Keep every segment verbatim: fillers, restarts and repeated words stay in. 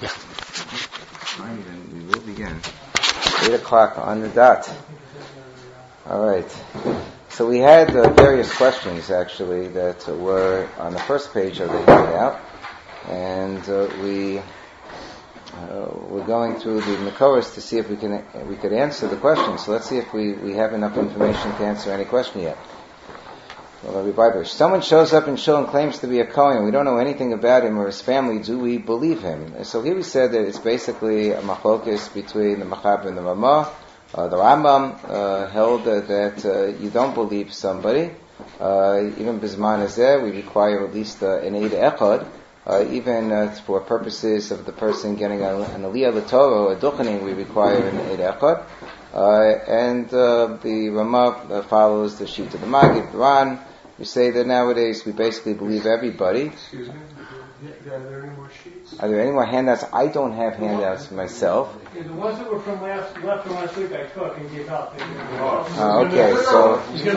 Fine, then we will begin. Eight o'clock on the dot. All right. So we had uh, various questions actually that uh, were on the first page of the handout, and uh, we uh, we're going through the Makoros to see if we can we could answer the questions. So let's see if we, we have enough information to answer any question yet. Someone shows up in Shul and claims to be a Kohen. We don't know anything about him or his family. Do we believe him? So here we said that it's basically a machlokes between the Machaber and the Ramah. Uh, the Rambam uh, held uh, that uh, you don't believe somebody. Uh, even Bizman Hazeh, we require at least uh, an Eid Echad. Uh, even uh, for purposes of the person getting a, an Aliyah L'Torah, a Duchening, we require an Eid Echad. Uh, and uh, the Ramah uh, follows the sheet of the Magid, the Ran. We say that nowadays we basically believe everybody. Excuse me? Are there any more sheets? Are there any more handouts? I don't have handouts myself. Yeah, the ones that were from last, left from last week I took and gave out. Uh, okay, so...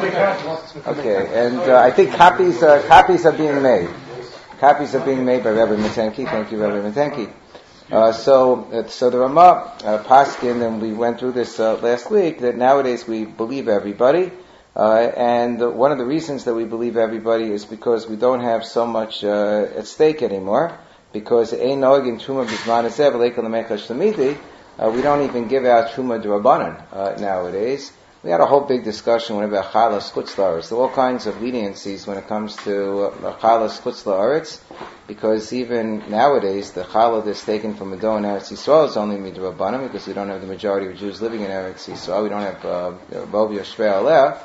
Okay, and uh, I think copies uh, copies are being made. Copies are being made by Rabbi Matenki. Thank you, Rabbi Matenki. Uh, so, uh, so the Ramah, uh, Paskin, and we went through this uh, last week, that nowadays we believe everybody. Uh, and uh, one of the reasons that we believe everybody is because we don't have so much uh, at stake anymore. Because ein noeg in truma b'zman hazeh v'leikel l'mechash l'midi, we don't even give out truma d'Rabbanan uh, nowadays. We had a whole big discussion about chalas chutz la'aretz. There are all kinds of leniencies when it comes to uh, chalas chutz la'aretz, because even nowadays the challah that's taken from a dough in Eretz Yisrael is only midrabanan, because we don't have the majority of Jews living in Eretz Yisrael. We don't have Bov Yoshvei Aleh.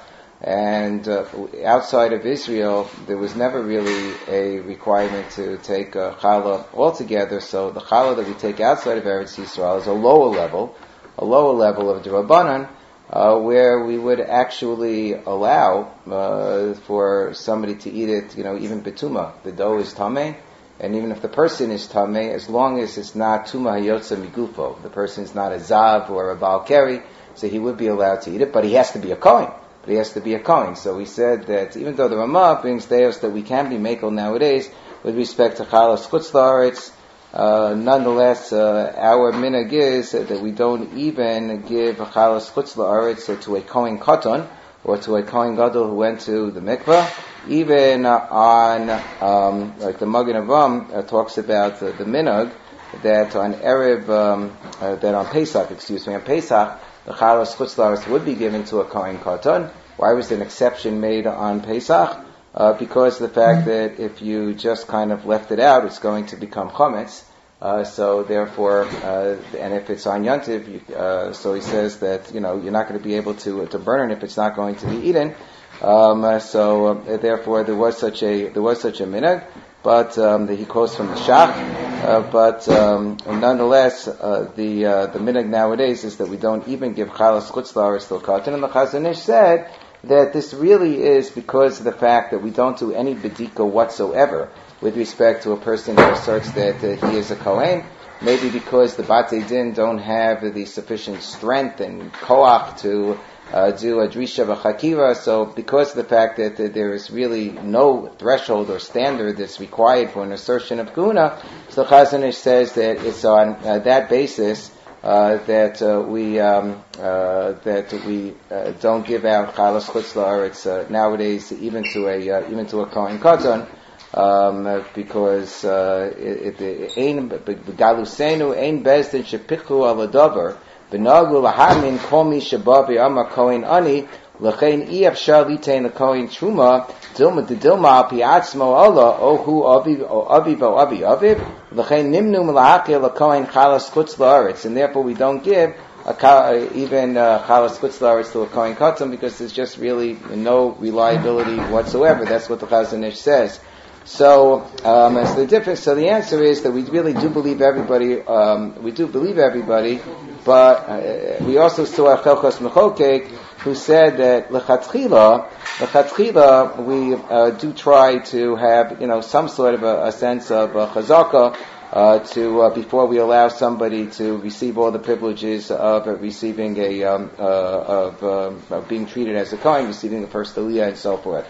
And uh, outside of Israel, there was never really a requirement to take uh, challah altogether. So the challah that we take outside of Eretz Yisrael is a lower level, a lower level of D'Rabbanan, uh, where we would actually allow uh, for somebody to eat it, you know, even betuma. The dough is tameh, and even if the person is tameh, as long as it's not tuma hayotza migufo, the person is not a zav or a baal keri, so he would be allowed to eat it, but he has to be a kohen. But he has to be a kohen. So we said that even though the Ramah brings deos that we can be mekel nowadays with respect to chalas chutz la'aretz, uh, nonetheless, uh, our minhag is that we don't even give chalas chutz la'aretz to a kohen katan or to a kohen gadol who went to the mikvah. Even uh, on, um, like the Magen Avraham uh, talks about uh, the minhag that on Erev, um, uh, that on Pesach, excuse me, on Pesach, the chalas chutz la'aretz would be given to a kohen katan. Why was an exception made on Pesach? Uh, because of the fact that if you just kind of left it out, it's going to become chametz. Uh, so therefore, uh, and if it's on Yontiv, you, uh, so he says that, you know, you're not going to be able to to burn it if it's not going to be eaten. Um, uh, so uh, therefore, there was such a there was such a minhag, but um, that he quotes from the Shach. Uh, but um, nonetheless, uh, the uh, the minhag nowadays is that we don't even give chalas chutz la'aretz to a katan. And the Chazon Ish said that this really is because of the fact that we don't do any bedika whatsoever with respect to a person who asserts that uh, he is a kohen. Maybe because the Batei Din don't have the sufficient strength and koach to uh, do a drisha v'chakira. So because of the fact that uh, there is really no threshold or standard that's required for an assertion of kuna, so Chazon Ish says that it's on uh, that basis Uh, that uh, we um, uh, that we uh, don't give out chalas chutz la'aretz uh, nowadays, even to a uh, even to a kohen katan, um, uh, because it ein begalusenu ein bezdin shepichu al adavar benagu lahamin kol mi sheba be'amar kohen ani lechein i afshar litein lekohen truma dilma de dilma al piatzmo Allah ohu aviv o aviv o avi aviv lechein nimnu melahakil lekohen chalas chutz la'aretz, and therefore we don't give a, even uh, chalas chutz la'aretz to a kohen katan because there's just really no reliability whatsoever. That's what the Chazon Ish says. So, um, as the difference, so the answer is that we really do believe everybody. Um, we do believe everybody, but uh, we also saw a Chelchos Mechokek who said that lechatchila, lechatchila, we uh, do try to have, you know, some sort of a, a sense of uh, chazaka uh, to uh, before we allow somebody to receive all the privileges of uh, receiving a um, uh, of, um, of being treated as a kohen, receiving the first aliyah, and so forth.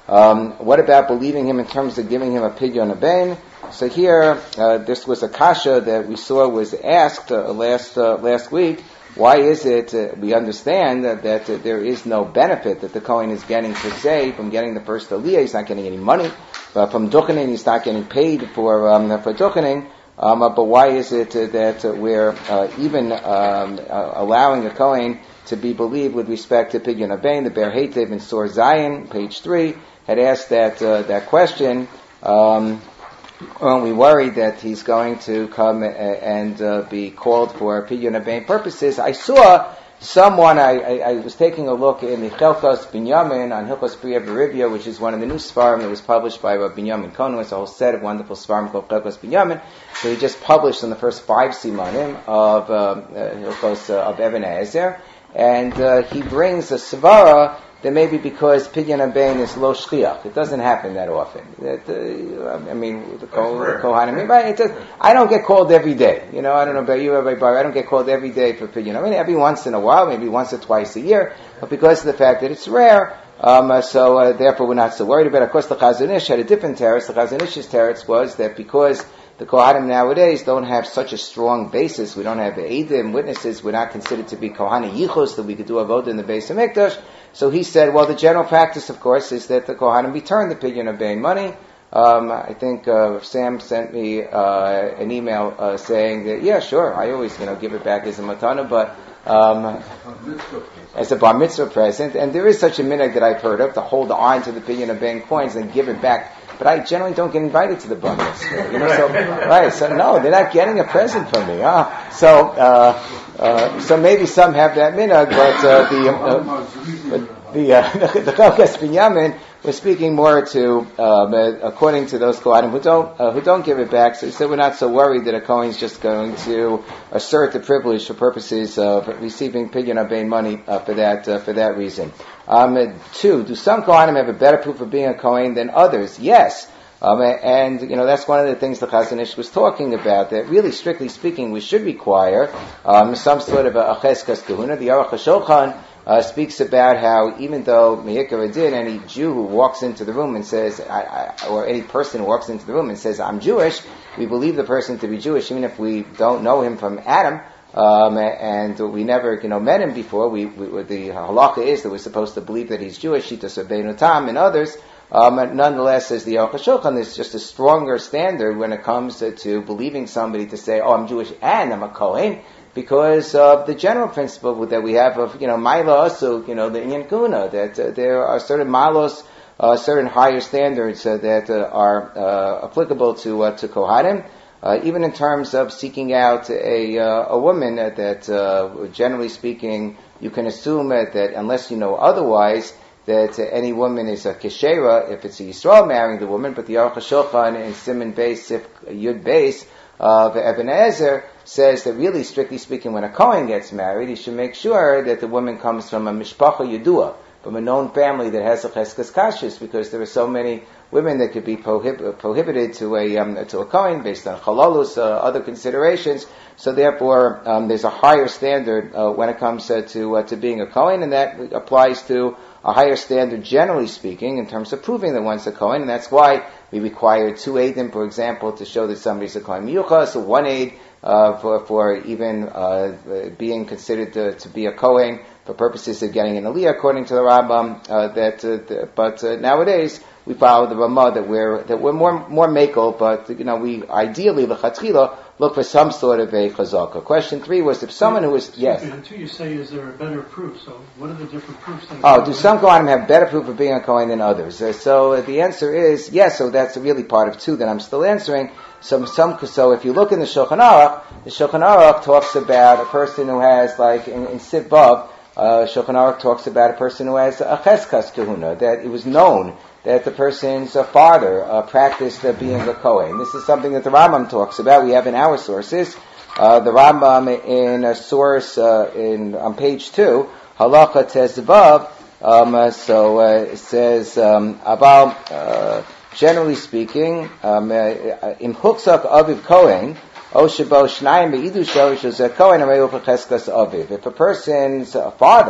Um, what about believing him in terms of giving him a pidyon abein? So here, uh, this was a kasha that we saw was asked uh, last uh, last week. Why is it uh, we understand that, that uh, there is no benefit that the Kohen is getting per se from getting the first aliyah? He's not getting any money. But from duchening, he's not getting paid for um, for duchening. Um, uh, but why is it uh, that uh, we're uh, even um, uh, allowing a Kohen to be believed with respect to Pidyon Abein? The Ber Heitev in Sor Zion, page three, had asked that uh, that question. Um, Well, we worried that he's going to come and uh, be called for Pidyon Abein purposes. I saw someone, I, I, I was taking a look in the Chelkos Binyamin on Hilchos Priya Berivia, which is one of the new Sfarim that was published by Rabbi Binyamin Kohen. It's a whole set of wonderful Sfarim called Chelkos Binyamin. So he just published on the first five Simanim of uh, Hilchos uh, of Eben Ezer. And uh, he brings a Svara that maybe because Pidyon Abein is lo shchiach, it doesn't happen that often. That, uh, I mean, the Kohanim, right? It does, I don't get called every day. You know, I don't know about you, Rabbi Bar. I don't get called every day for Pidyon. I mean, every once in a while, maybe once or twice a year. But because of the fact that it's rare, um, uh, so uh, therefore we're not so worried about it. Of course, the Chazon Ish had a different teretz. The Chazon Ish's teretz was that because the Kohanim nowadays don't have such a strong basis, we don't have Eidim, witnesses, we're not considered to be Kohani Yichus, that we could do avodah in the Beis HaMikdash. So he said, well, the general practice, of course, is that the Kohanim return the Pidyon Abein money. Um, I think uh, Sam sent me uh, an email uh, saying that, yeah, sure, I always, you know, give it back as a matana, but um, as a bar mitzvah present. And there is such a minhag that I've heard of to hold on to the Pidyon Abein coins and give it back. But I generally don't get invited to the bar mitzvah. You know, so right, so no, they're not getting a present from me. Huh? So, uh, uh, so maybe some have that minhag, but uh, the uh, but the uh, the Chelkos Binyamin was speaking more to um, uh, according to those Kohanim who don't uh, who don't give it back. So he said we're not so worried that a Kohen is just going to assert the privilege for purposes of receiving Pidyon Abein money uh, for that uh, for that reason. Um, two, do some Kohanim have a better proof of being a Kohen than others? Yes. Um, and, you know, that's one of the things the Chazon Ish was talking about, that really, strictly speaking, we should require um, some sort of a cheskas kahuna. The Aruch HaShulchan uh, speaks about how even though Mehikar Adin, any Jew who walks into the room and says, I, I, or any person who walks into the room and says, I'm Jewish, we believe the person to be Jewish, even if we don't know him from Adam. Um, and we never, you know, met him before. We, we the halacha is that we're supposed to believe that he's Jewish. Shitas Rabbeinu Tam and others. Um, nonetheless, as the Aruch HaShulchan, there's just a stronger standard when it comes to, to believing somebody to say, "Oh, I'm Jewish and I'm a Kohen," because of the general principle that we have of, you know, Maila Asu, you know, the Inyan Kuna, that uh, there are certain malos, uh, certain higher standards uh, that uh, are uh, applicable to uh, to Kohanim. Uh, even in terms of seeking out a uh, a woman uh, that, uh, generally speaking, you can assume uh, that unless you know otherwise, that uh, any woman is a keshera if it's a Yisrael marrying the woman. But the Aruch HaShulchan in Siman Beis, Sif Yud Beis of Eben Ezer says that really, strictly speaking, when a Kohen gets married, he should make sure that the woman comes from a mishpacha yedua, from a known family that has a cheskas kashrus, because there are so many women that could be prohib- prohibited to a um, to a Kohen based on chalalus, uh, other considerations. So therefore, um, there's a higher standard uh, when it comes uh, to uh, to being a Kohen, and that applies to a higher standard, generally speaking, in terms of proving that one's a Kohen, and that's why we require two eidim, for example, to show that somebody's a Kohen miyuchas, so one aid uh, for for even uh, being considered to, to be a Kohen for purposes of getting an aliyah, according to the Rambam. Uh, that, uh, the, but uh, nowadays we follow the Ramah that we're that we're more more makel, but you know we ideally lechatchila look for some sort of a chazaka. Question three was if someone who is yes. And two, you say is there a better proof? So what are the different proofs? Oh, do some Kohanim have better proof of being a Kohen than others? Uh, so uh, the answer is yes. So that's really part of two that I'm still answering. So some so if you look in the Shulchan Aruch, the Shulchan Aruch talks about a person who has like in, in Siv Vav, uh, Shulchan Aruch talks about a person who has a cheskas kahuna, that it was known that the person's uh, father uh, practiced uh, being a Kohen. This is something that the Rambam talks about. We have in our sources. Uh, the Rambam in a source uh, in on page two, Halacha Tezvav, um, uh, so uh, it says um, about, uh, generally speaking, um, Im Huksak Aviv Kohen, O Shabo Shnayim Be'idu Shorish Kohen Areu Cheskas Aviv. If a person's uh, father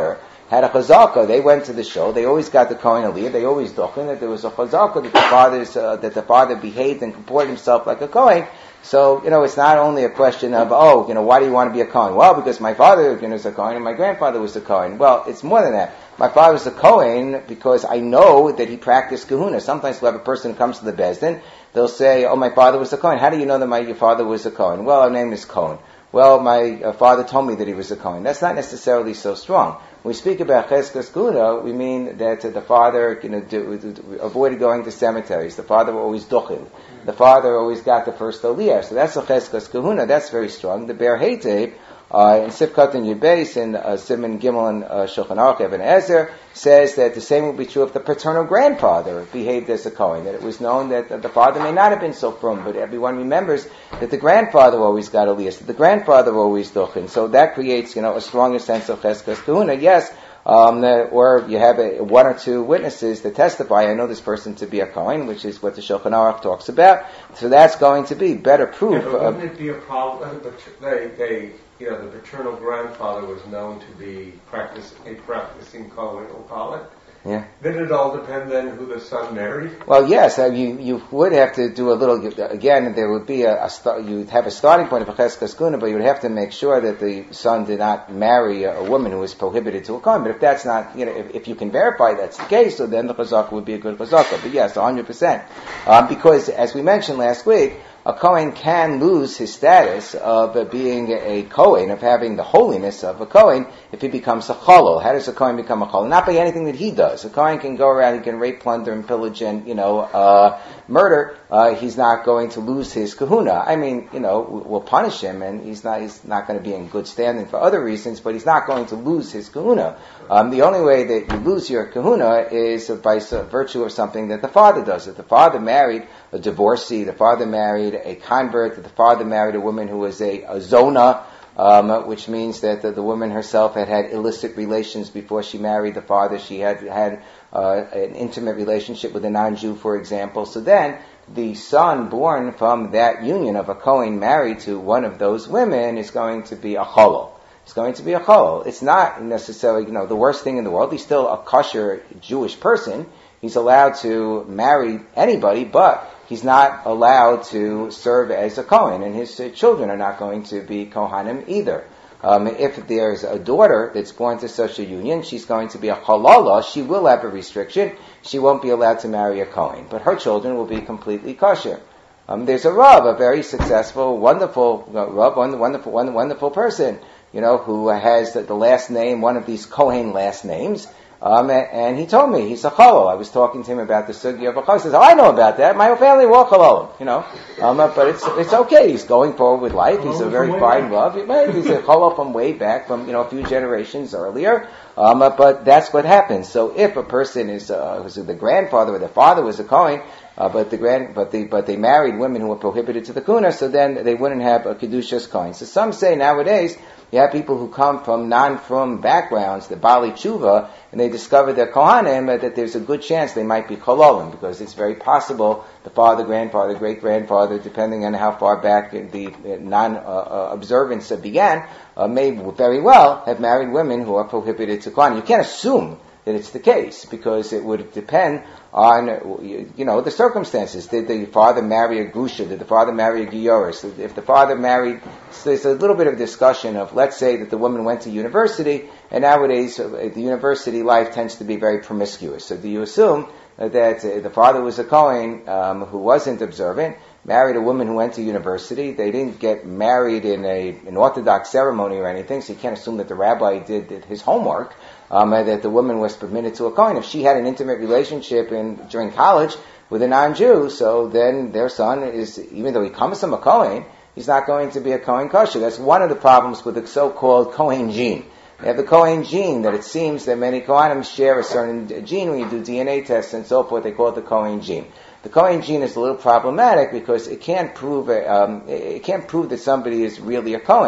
had a chazaka. They went to the show. They always got the Kohen Aliyah. They always dochin that there was a chazaka that the father's uh, that the father behaved and comported himself like a Kohen. So, you know, it's not only a question of, oh, you know, why do you want to be a Kohen? Well, because my father, you know, was a Kohen and my grandfather was a Kohen. Well, it's more than that. My father was a Kohen because I know that he practiced kahuna. Sometimes we'll have a person who comes to the Beis Din, they'll say, oh, my father was a Kohen. How do you know that my your father was a Kohen? Well, our name is Kohen. Well, my uh, father told me that he was a Kohen. That's not necessarily so strong. When we speak about cheskas kahuna, we mean that uh, the father, you know, do, do, do, avoided going to cemeteries. The father always duchil. The father always got the first aliyah. So that's a cheskas kahuna. That's very strong. The Ber Heitev, uh, in Sifkat and Yudbeis, in uh, Siman Gimel and uh, Shulchan Aruch, Even Ezer, says that the same will be true if the paternal grandfather behaved as a Kohen. That it was known that uh, the father may not have been so frum, but everyone remembers that the grandfather always got aliyah. That the grandfather always duchin. So that creates, you know, a stronger sense of cheskas kahuna. Yes. Um, or you have a, one or two witnesses that testify, I know this person to be a Kohen, which is what the Shulchan Aruch talks about. So that's going to be better proof. Yeah, but wouldn't it be a problem? They, they, you know, the paternal grandfather was known to be practice, a practicing Kohen, we'll call it. Yeah. Did it all depend then who the son married? Well, yes, uh, you you would have to do a little. Again, there would be a, a start, you'd have a starting point of a cheskas kahuna, but you would have to make sure that the son did not marry a, a woman who was prohibited to a kohen. But if that's not, you know, if, if you can verify that's the case, so then the chazaka would be a good chazaka. But yes, one hundred percent, um, because as we mentioned last week, a Kohen can lose his status of uh, being a Kohen, of having the holiness of a Kohen, if he becomes a Cholol. How does a Kohen become a Cholol? Not by anything that he does. A Kohen can go around, he can rape, plunder, and pillage, and, you know, uh, murder. Uh, he's not going to lose his kahuna. I mean, you know, we'll punish him, and he's not, he's not going to be in good standing for other reasons, but he's not going to lose his kahuna. Um, the only way that you lose your kahuna is by virtue of something that the father does. If the father married a divorcee, the father married a convert, the father married a woman who was a, a zona, um, which means that the, the woman herself had had illicit relations before she married the father. She had had uh, an intimate relationship with a non-Jew, for example. So then the son born from that union of a Kohen married to one of those women is going to be a cholol. It's going to be a cholol. It's not necessarily, you know, the worst thing in the world. He's still a kosher Jewish person. He's allowed to marry anybody, but he's not allowed to serve as a Kohen, and his uh, children are not going to be Kohanim either. Um, if there's a daughter that's born to such a union, she's going to be a halala. She will have a restriction. She won't be allowed to marry a Kohen, but her children will be completely kosher. Um, there's a Rav, a very successful, wonderful uh, Rav, wonderful, wonderful, wonderful person, you know, who has the, the last name, one of these Kohen last names. Um, and he told me, he's a cholol. I was talking to him about the sugya of a cholol. He says, oh, I know about that. My whole family were cholol, you know. Um, but it's it's okay. He's going forward with life. He's a very fine love. He's a cholol from way back, from, you know, a few generations earlier. Um, but that's what happens. So if a person is, uh, was the grandfather or the father was a Kohen, uh, but the grand, but the, but they married women who were prohibited to the kuna, so then they wouldn't have a kedushas Kohen. So some say nowadays, you have people who come from non-frum backgrounds, the Bali Tshuva, and they discover they're Kohanim, uh, that there's a good chance they might be Chololim, because it's very possible the father, grandfather, great-grandfather, depending on how far back the non-observance uh, uh, began, uh, may very well have married women who are prohibited to Kohanim. You can't assume that it's the case, because it would depend on, you know, the circumstances. Did the father marry a Gusha? Did the father marry a Gioris? If the father married, so there's a little bit of discussion of, let's say that the woman went to university, and nowadays uh, the university life tends to be very promiscuous. So do you assume uh, that uh, the father was a Kohen um, who wasn't observant, married a woman who went to university? They didn't get married in a an Orthodox ceremony or anything, so you can't assume that the rabbi did, did his homework. Um, that the woman was permitted to a Kohen. If she had an intimate relationship in during college with a non-Jew, so then their son is, even though he comes from a Kohen, he's not going to be a Kohen kosher. That's one of the problems with the so-called Kohen gene. They have the Kohen gene, that it seems that many Kohanim share a certain gene. When you do D N A tests and so forth, they call it the Kohen gene. The Kohen gene is a little problematic because it can't prove um, it can't prove that somebody is really a Kohen.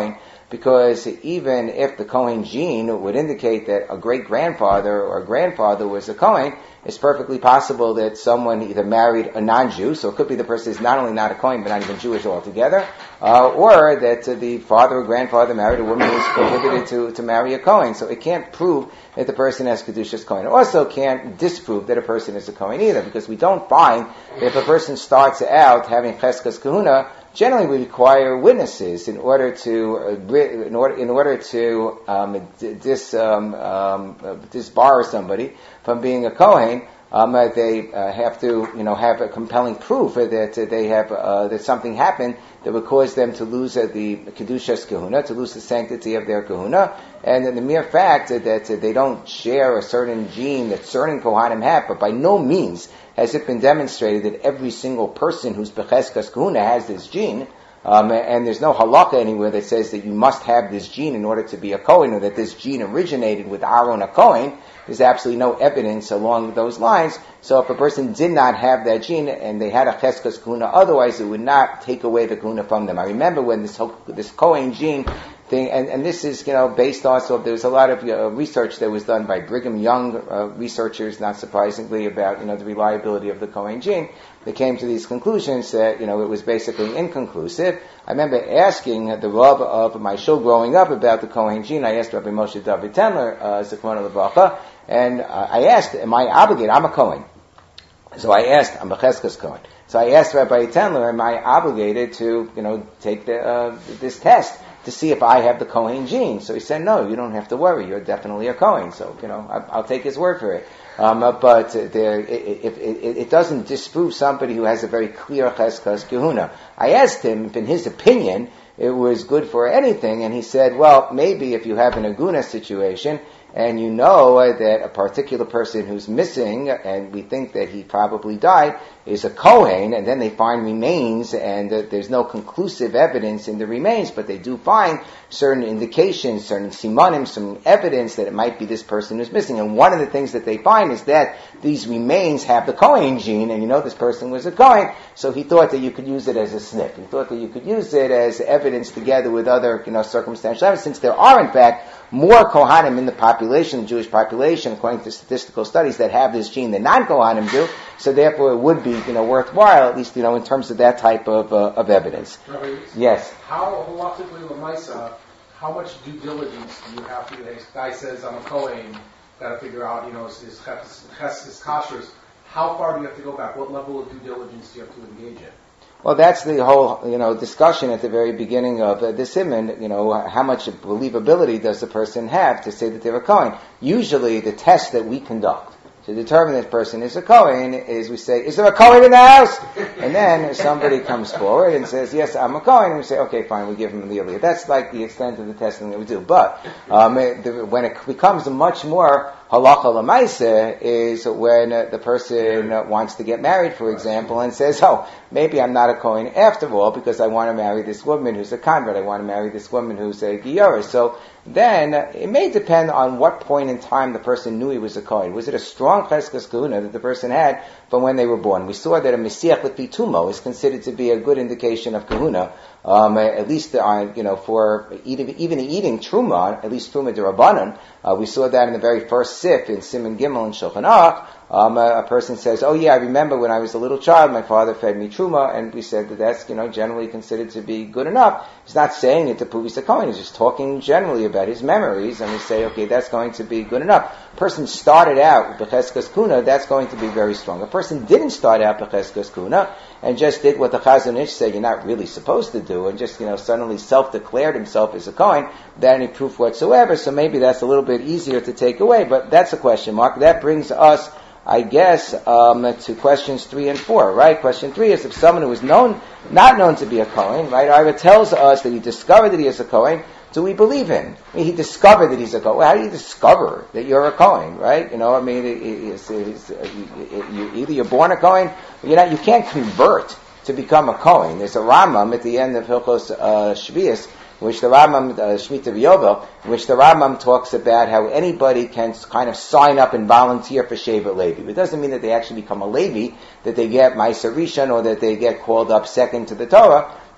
because even if the Kohen gene would indicate that a great-grandfather or grandfather was a Kohen, it's perfectly possible that someone either married a non-Jew, so it could be the person is not only not a Kohen, but not even Jewish altogether, uh, or that uh, the father or grandfather married a woman who is prohibited to, to marry a Kohen. So it can't prove that the person has Kedushas Kohen. It also can't disprove that a person is a Kohen either, because we don't find that if a person starts out having Cheskas Kahuna, generally we require witnesses in order to uh, in order in order to um, dis um, um, uh, disbar somebody from being a Kohen. Um, uh, they uh, have to, you know, have a compelling proof that uh, they have uh, that something happened that would cause them to lose uh, the kedushas kahuna, to lose the sanctity of their kahuna, and then the mere fact that, that uh, they don't share a certain gene that certain kohanim have, but by no means has it been demonstrated that every single person who's becheskas kahuna has this gene. Um, and there's no halakha anywhere that says that you must have this gene in order to be a Kohen, or that this gene originated with Aaron a Kohen. There's absolutely no evidence along those lines. So if a person did not have that gene and they had a cheskas kahuna, otherwise it would not take away the kahuna from them. I remember when this whole, this Kohen gene thing, and, and this is, you know, based also, there was a lot of uh, research that was done by Brigham Young uh, researchers, not surprisingly, about, you know, the reliability of the Kohen gene. They came to these conclusions that, you know, it was basically inconclusive. I remember asking the Rav of my shul growing up about the Kohen gene. I asked Rabbi Moshe David Tendler, uh, Zichrono Levacha, and uh, I asked, am I obligated? I'm a Kohen. So I asked, I'm a Cheskas Kohen. So I asked Rabbi Tendler, am I obligated to, you know, take the, uh, this test to see if I have the Kohen gene? So he said, no, you don't have to worry. You're definitely a Kohen. So, you know, I, I'll take his word for it. Um, uh, but uh, there, it, it, it, it doesn't disprove somebody who has a very clear cheskas kahuna. I asked him if, in his opinion, it was good for anything, and he said, well, maybe if you have an aguna situation, and you know uh, that a particular person who's missing, and we think that he probably died, is a Kohen, and then they find remains, and uh, there's no conclusive evidence in the remains, but they do find certain indications, certain simanim, some evidence that it might be this person who's missing. And one of the things that they find is that these remains have the Kohen gene, and you know this person was a Kohen, so he thought that you could use it as a snip. He thought that you could use it as evidence together with other, you know, circumstantial evidence, since there are, in fact, more Kohanim in the population, the Jewish population, according to statistical studies, that have this gene than non-Kohanim do. So therefore, it would be, you know, worthwhile, at least, you know, in terms of that type of uh, of evidence. Rabbi, yes. How halachically lemaisa, how much due diligence do you have to? The guy says, "I'm a Kohen." Got to figure out, you know, his his his kashrus. How far do you have to go back? What level of due diligence do you have to engage in? Well, that's the whole, you know, discussion at the very beginning of uh, the siman. You know, how much believability does the person have to say that they're a Kohen? Usually, the test that we conduct to determine this person is a Kohen is we say, is there a Kohen in the house? And then somebody comes forward and says, yes, I'm a Kohen. And we say, okay, fine, we give him the aliyah. That's like the extent of the testing that we do. But um, it, the, when it becomes much more halacha l'maaseh is when uh, the person uh, wants to get married, for example, and says, oh, maybe I'm not a Kohen after all because I want to marry this woman who's a convert. I want to marry this woman who's a Giyora. So then uh, it may depend on what point in time the person knew he was a Kohen. Was it a strong cheskas kahuna that the person had from when they were born? We saw that a Mesiach L'Pi Tumo is considered to be a good indication of kahuna, um, at least on, you know, for eating, even eating truma, at least truma d'Rabbanan. Uh, we saw that in the very first sif in Siman Gimel and Shulchan Aruch. Um, a, a person says, oh yeah, I remember when I was a little child, my father fed me truma, and we said that that's, you know, generally considered to be good enough. He's not saying it to prove he's a Kohen, he's just talking generally about his memories, and we say, okay, that's going to be good enough. A person started out with Becheskas Kuna, that's going to be very strong. A person didn't start out Becheskas Kuna, and just did what the Chazon Ish said you're not really supposed to do, and just, you know, suddenly self-declared himself as a Kohen, without any proof whatsoever, so maybe that's a little bit easier to take away, but that's a question mark. That brings us, I guess, um, to questions three and four, right? Question three is if someone who is known, not known to be a Kohen, right? Ira tells us that he discovered that he is a Kohen, do we believe him? I mean, he discovered that he's a Kohen. Well, how do you discover that you're a Kohen, right? You know, I mean, it, it's, it's, it, you, either you're born a Kohen, or you're not, you can't convert to become a Kohen. There's a Rambam at the end of Hilchos uh, Shvius, which the Rambam, uh, Shemitah V'Yovel, in which the Rambam talks about how anybody can kind of sign up and volunteer for Shevet Levi. It doesn't mean that they actually become a Levi, that they get Ma'aser Rishon, or that they get called up second to the Torah.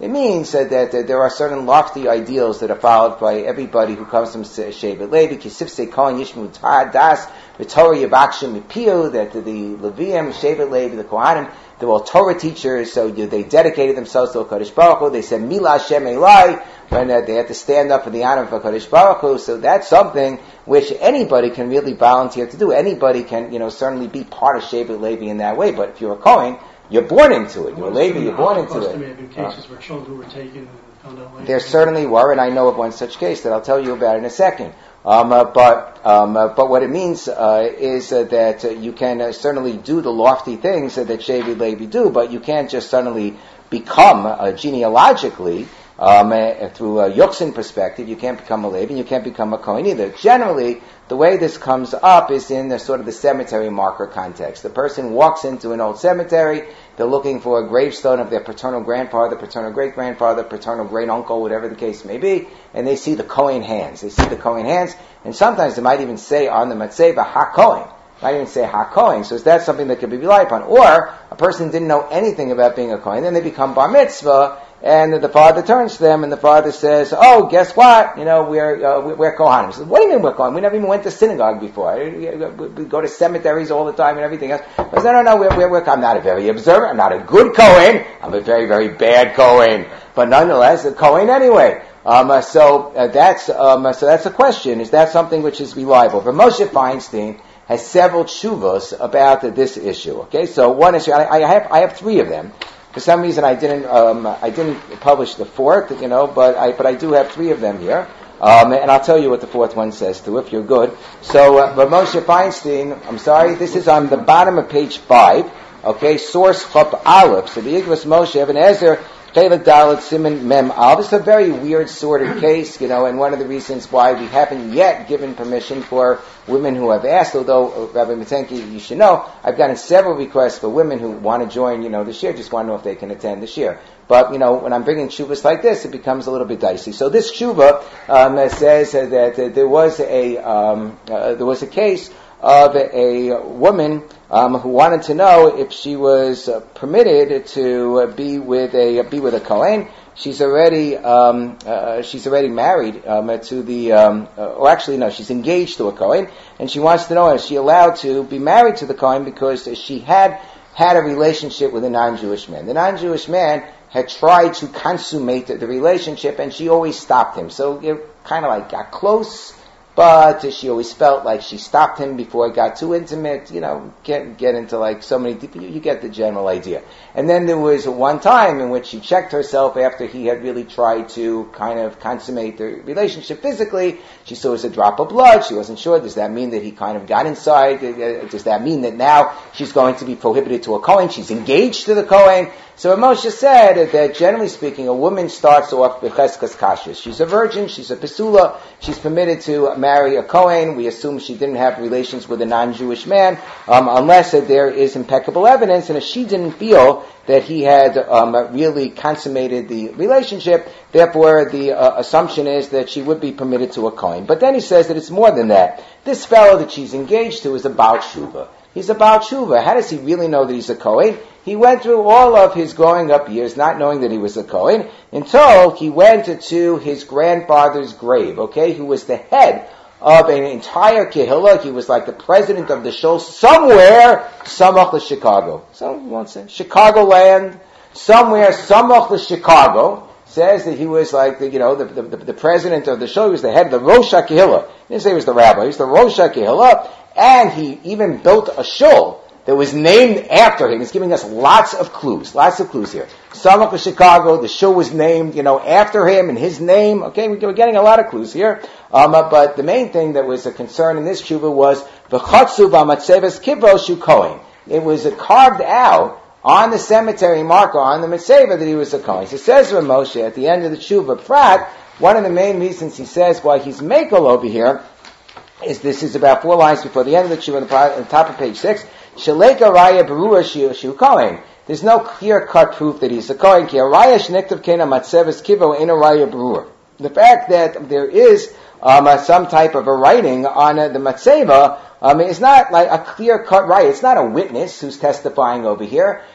It means that, that, that there are certain lofty ideals that are followed by everybody who comes from Shevet Levi. Kisifse Kohen Yishmu Das V'Torah Yavakshim Mipiu, that the Levium, Shevet Levi, the Kohanim, they were all Torah teachers, so you, they dedicated themselves to HaKadosh Baruch Hu. They said Mila Hashem Elai when uh, they had to stand up for the honor of HaKadosh Baruch Hu. So that's something which anybody can really volunteer to do. Anybody can, you know, certainly be part of Shevet Levi in that way. But if you're a Kohen, you're born into it. You're a Levi, you're born into it. There may have been cases uh, where children were taken and found out later. There certainly were, and I know of one such case that I'll tell you about in a second. Um, uh, but um, uh, but what it means uh, is uh, that uh, you can uh, certainly do the lofty things uh, that Shevet Levi do, but you can't just suddenly become uh, genealogically um, uh, through a Yuxin perspective. You can't become a Levi, and you can't become a Kohen either. Generally, the way this comes up is in the sort of the cemetery marker context. The person walks into an old cemetery. They're looking for a gravestone of their paternal grandfather, paternal great-grandfather, paternal great-uncle, whatever the case may be, and they see the Kohen hands. They see the Kohen hands, and sometimes they might even say on the Matzeva, Ha-Kohen. Might even say Ha-Kohen. So is that something that could be relied upon? Or a person didn't know anything about being a Kohen, then they become Bar Mitzvah, and the father turns to them, and the father says, "Oh, guess what? You know, we're uh, we're Kohanim." He says, "What do you mean we're Kohanim? We never even went to synagogue before. We go to cemeteries all the time and everything else." I said, "No, no, no. We're, we're, we're, I'm not a very observant. I'm not a good Kohen. I'm a very, very bad Kohen. But nonetheless, a Kohen anyway." Um, uh, so uh, that's um, uh, so that's a question. Is that something which is reliable? But Moshe Feinstein has several tshuvos about uh, this issue. Okay, so one issue. I, I have I have three of them. For some reason, I didn't um, I didn't publish the fourth, you know, but I but I do have three of them here, um, and I'll tell you what the fourth one says too, if you're good. So, uh, but Moshe Feinstein, I'm sorry, this is on the bottom of page five. Okay, source Chop Aleph. So the Igros Moshe Even Ezer Chelek Dalet Siman Mem Al. This is a very weird sort of case, you know, and one of the reasons why we haven't yet given permission for women who have asked, although, uh, Rabbi Matenki, you should know, I've gotten several requests for women who want to join, you know, this year, just want to know if they can attend this year. But, you know, when I'm bringing shuvas like this, it becomes a little bit dicey. So this shuva um, says uh, that uh, there was a um, uh, there was a case of a woman um, who wanted to know if she was uh, permitted to uh, be with a uh, be with a Kohen. She's already um, uh, she's already married um, to the um, uh, or actually no, she's engaged to a Kohen, and she wants to know is she allowed to be married to the Kohen because she had had a relationship with a non-Jewish man. The non-Jewish man had tried to consummate the, the relationship, and she always stopped him. So it kind of like got close, but she always felt like she stopped him before it got too intimate. You know, get get into like so many deep. You, you get the general idea. And then there was one time in which she checked herself after he had really tried to kind of consummate the relationship physically. She saw it was a drop of blood. She wasn't sure. Does that mean that he kind of got inside? Does that mean that now she's going to be prohibited to a Kohen? She's engaged to the Kohen. So Moshe said that generally speaking, a woman starts off b'cheskas kashrus. She's a virgin, she's a pesula, she's permitted to marry a Kohen. We assume she didn't have relations with a non-Jewish man, um, unless uh, there is impeccable evidence, and if she didn't feel that he had um, really consummated the relationship, therefore the uh, assumption is that she would be permitted to a Kohen. But then he says that it's more than that. This fellow that she's engaged to is a Baal Tshuva. He's a Baal Tshuva. How does he really know that he's a Kohen? He went through all of his growing up years not knowing that he was a Kohen until he went to his grandfather's grave, okay, who was the head of an entire Kehillah. He was like the president of the show somewhere, Samach to Chicago. So, you won't say, Chicagoland, somewhere, Samach to Chicago, says that he was like the, you know, the, the, the president of the show. He was the head of the Rosh HaKehillah. He didn't say he was the rabbi. He was the Rosh HaKehillah, and he even built a shul that was named after him. He's giving us lots of clues, lots of clues here. Samach of Chicago, the show was named, you know, after him and his name. Okay, we're getting a lot of clues here. Um, uh, but the main thing that was a concern in this tshuva was v'chatzu b'matzeves kibro shu Kohen. It was uh, carved out on the cemetery marker, on the matzeva, that he was a Kohen. So it says Rav Moshe at the end of the tshuva prat, one of the main reasons he says why he's makel over here is this is about four lines before the end of the tshuva, on the top of page six. Shaleka raya berua shu Kohen. There's no clear-cut proof that he's a Kohen. Ki raya shnektav kena matzeves kivo ena raya berua. The fact that there is um, uh, some type of a writing on uh, the matzeva um, is not like a clear-cut raya. It's not a witness who's testifying over here.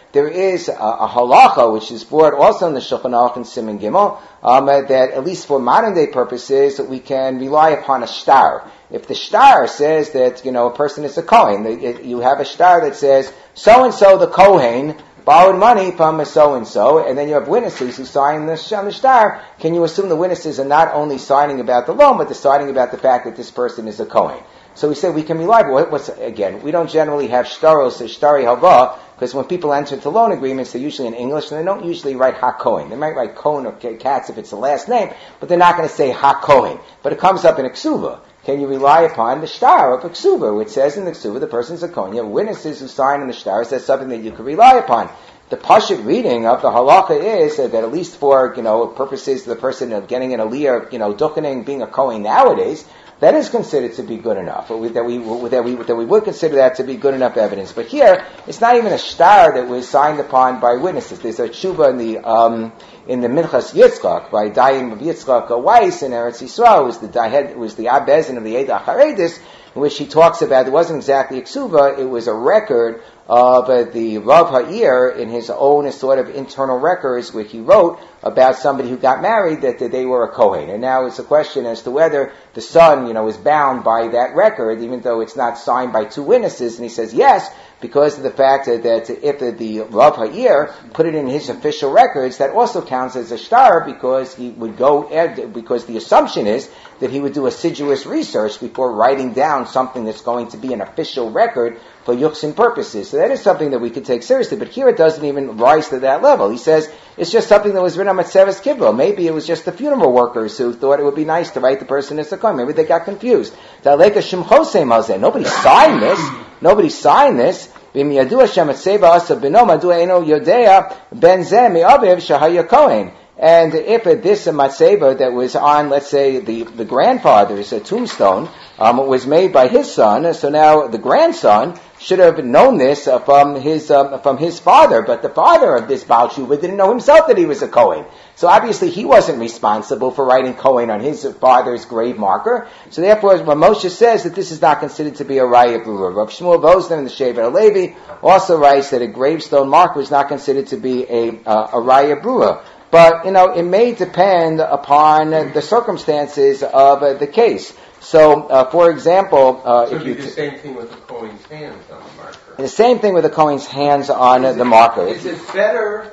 there is a, a halacha which is brought also in the Shulchan Aruch and Siman Gimel, um, that at least for modern day purposes, we can rely upon a shtar. If the shtar says that, you know, a person is a Kohen, you have a shtar that says, so-and-so the Kohen borrowed money from a so-and-so, and then you have witnesses who sign the shtar, can you assume the witnesses are not only signing about the loan, but they're signing about the fact that this person is a Kohen? So we say we can rely, but what's, again, we don't generally have shtaros or shtari hava, because when people enter into loan agreements, they're usually in English, and they don't usually write ha-Kohen. They might write Kohen or Katz if it's the last name, but they're not going to say ha-Kohen. But it comes up in a ksuva. Can you rely upon the shtar of a ksuva, which says in the ksuva the person's a Kohen? You have witnesses who sign on the shtar, so that's something that you can rely upon. The pashut reading of the halacha is that at least for, you know, purposes of the person of getting an aliyah, you know, duchening, being a Kohen nowadays, that is considered to be good enough, or that we, that we, that we would consider that to be good enough evidence. But here, it's not even a shtar that was signed upon by witnesses. There's a tshuva in the, um, in the Minchas Yitzchak, by Dayan of Yitzchak Weiss in Eretz Yisrael, was the, it was the Abbezin of the Eid HaCharedis, in which he talks about, it wasn't exactly a ksuva, it was a record of uh, the Rav Ha'ir in his own sort of internal records where he wrote about somebody who got married that, that they were a Kohen. And now it's a question as to whether the son, you know, is bound by that record, even though it's not signed by two witnesses. And he says yes, because of the fact that, that if the, the Rav Ha'ir put it in his official records, that also counts as a shtar, because he would go, because the assumption is that he would do assiduous research before writing down something that's going to be an official record for yuchsin purposes. So that is something that we could take seriously, but here it doesn't even rise to that level. He says it's just something that was written on Matzeves Kibro. Maybe it was just the funeral workers who thought it would be nice to write the person as a Kohen. Maybe they got confused. Nobody signed this. Nobody signed this. And if this matzeva that was on, let's say, the, the grandfather's uh, tombstone um, was made by his son, so now the grandson should have known this uh, from his um, from his father, but the father of this Baal Tshuva didn't know himself that he was a Kohen. So obviously he wasn't responsible for writing Kohen on his father's grave marker. So therefore, when Moshe says that this is not considered to be a Raya Brura, Rav Shmuel Vosner in the Shevet HaLevi also writes that a gravestone marker is not considered to be a uh, a Raya Brura. But, you know, it may depend upon the circumstances of uh, the case. So, uh, for example, uh, so if you the same thing with the Kohen's hands on the marker. The same thing with the Kohen's hands on uh, the marker. Is it better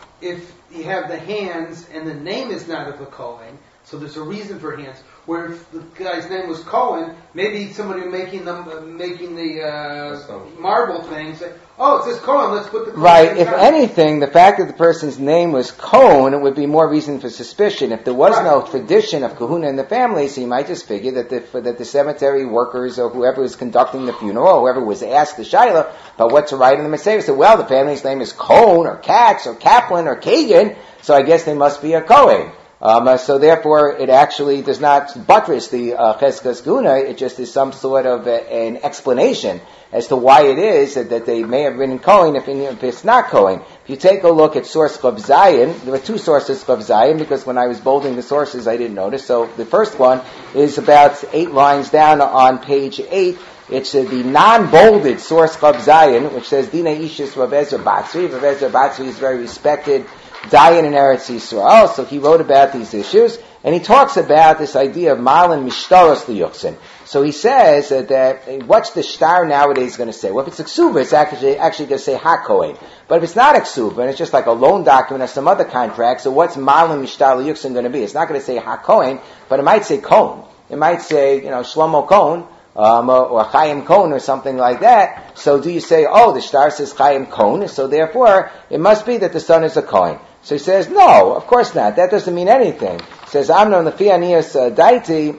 if you have the hands and the name is not of the Kohen, so there's a reason for hands? Where if the guy's name was Cohen, maybe somebody making them uh, making the uh, marble thing say, "Oh, it says Cohen. Let's put the Cohen." Right. If down. Anything, the fact that the person's name was Cohen, it would be more reason for suspicion. If there was right. no tradition of Kahuna in the family, so you might just figure that the that the cemetery workers or whoever was conducting the funeral, or whoever was asked the shayla about what to write in the Mitzvah, said, "Well, the family's name is Cohen or Katz or Kaplan or Kagan, so I guess they must be a Cohen." Um, uh, so therefore, it actually does not buttress the uh, Cheskas Guna. It just is some sort of a, an explanation as to why it is that, that they may have written Kohen if, if it's not Kohen. If you take a look at source Chav Zayin, there were two sources Chav Zayin, because when I was bolding the sources, I didn't notice. So the first one is about eight lines down on page eight. It's uh, the non-bolded source Chav Zayin, which says Dina Ishis Rav Ezra Batzri. Rav Ezra Batzri is very respected Dayan in Eretz Yisrael, so he wrote about these issues, and he talks about this idea of Malin Mishtaros Liyuksin. So he says uh, that, what's the shtar nowadays going to say? Well, if it's a ksuba, it's actually, actually going to say ha-Kohen. But if it's not a ksuba, and it's just like a loan document or some other contract, so what's Malin Mishtar Liyuksin going to be? It's not going to say ha-Kohen, but it might say Kohen. It might say, you know, Shlomo Kohen, Um, or Chaim Kohen or something like that. So do you say, oh, the shtar says Chaim Kohen, so therefore it must be that the son is a Kohen? So he says, no, of course not. That doesn't mean anything. He says, Amnon Lefi Anias Daiti,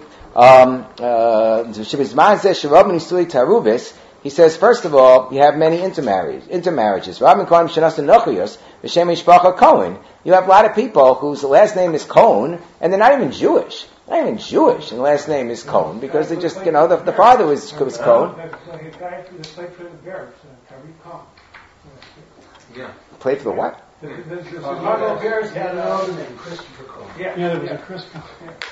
he says, first of all, you have many intermarriages. intermarriages. You have a lot of people whose last name is Kohen, and they're not even Jewish. Not even Jewish, and the last name is Kohen, because they just, you know, the, the father was, was Kohen. Yeah. Played for the what? The Chicago Bears had a name, Christopher Cohen. Yeah, yeah, there was a Christopher.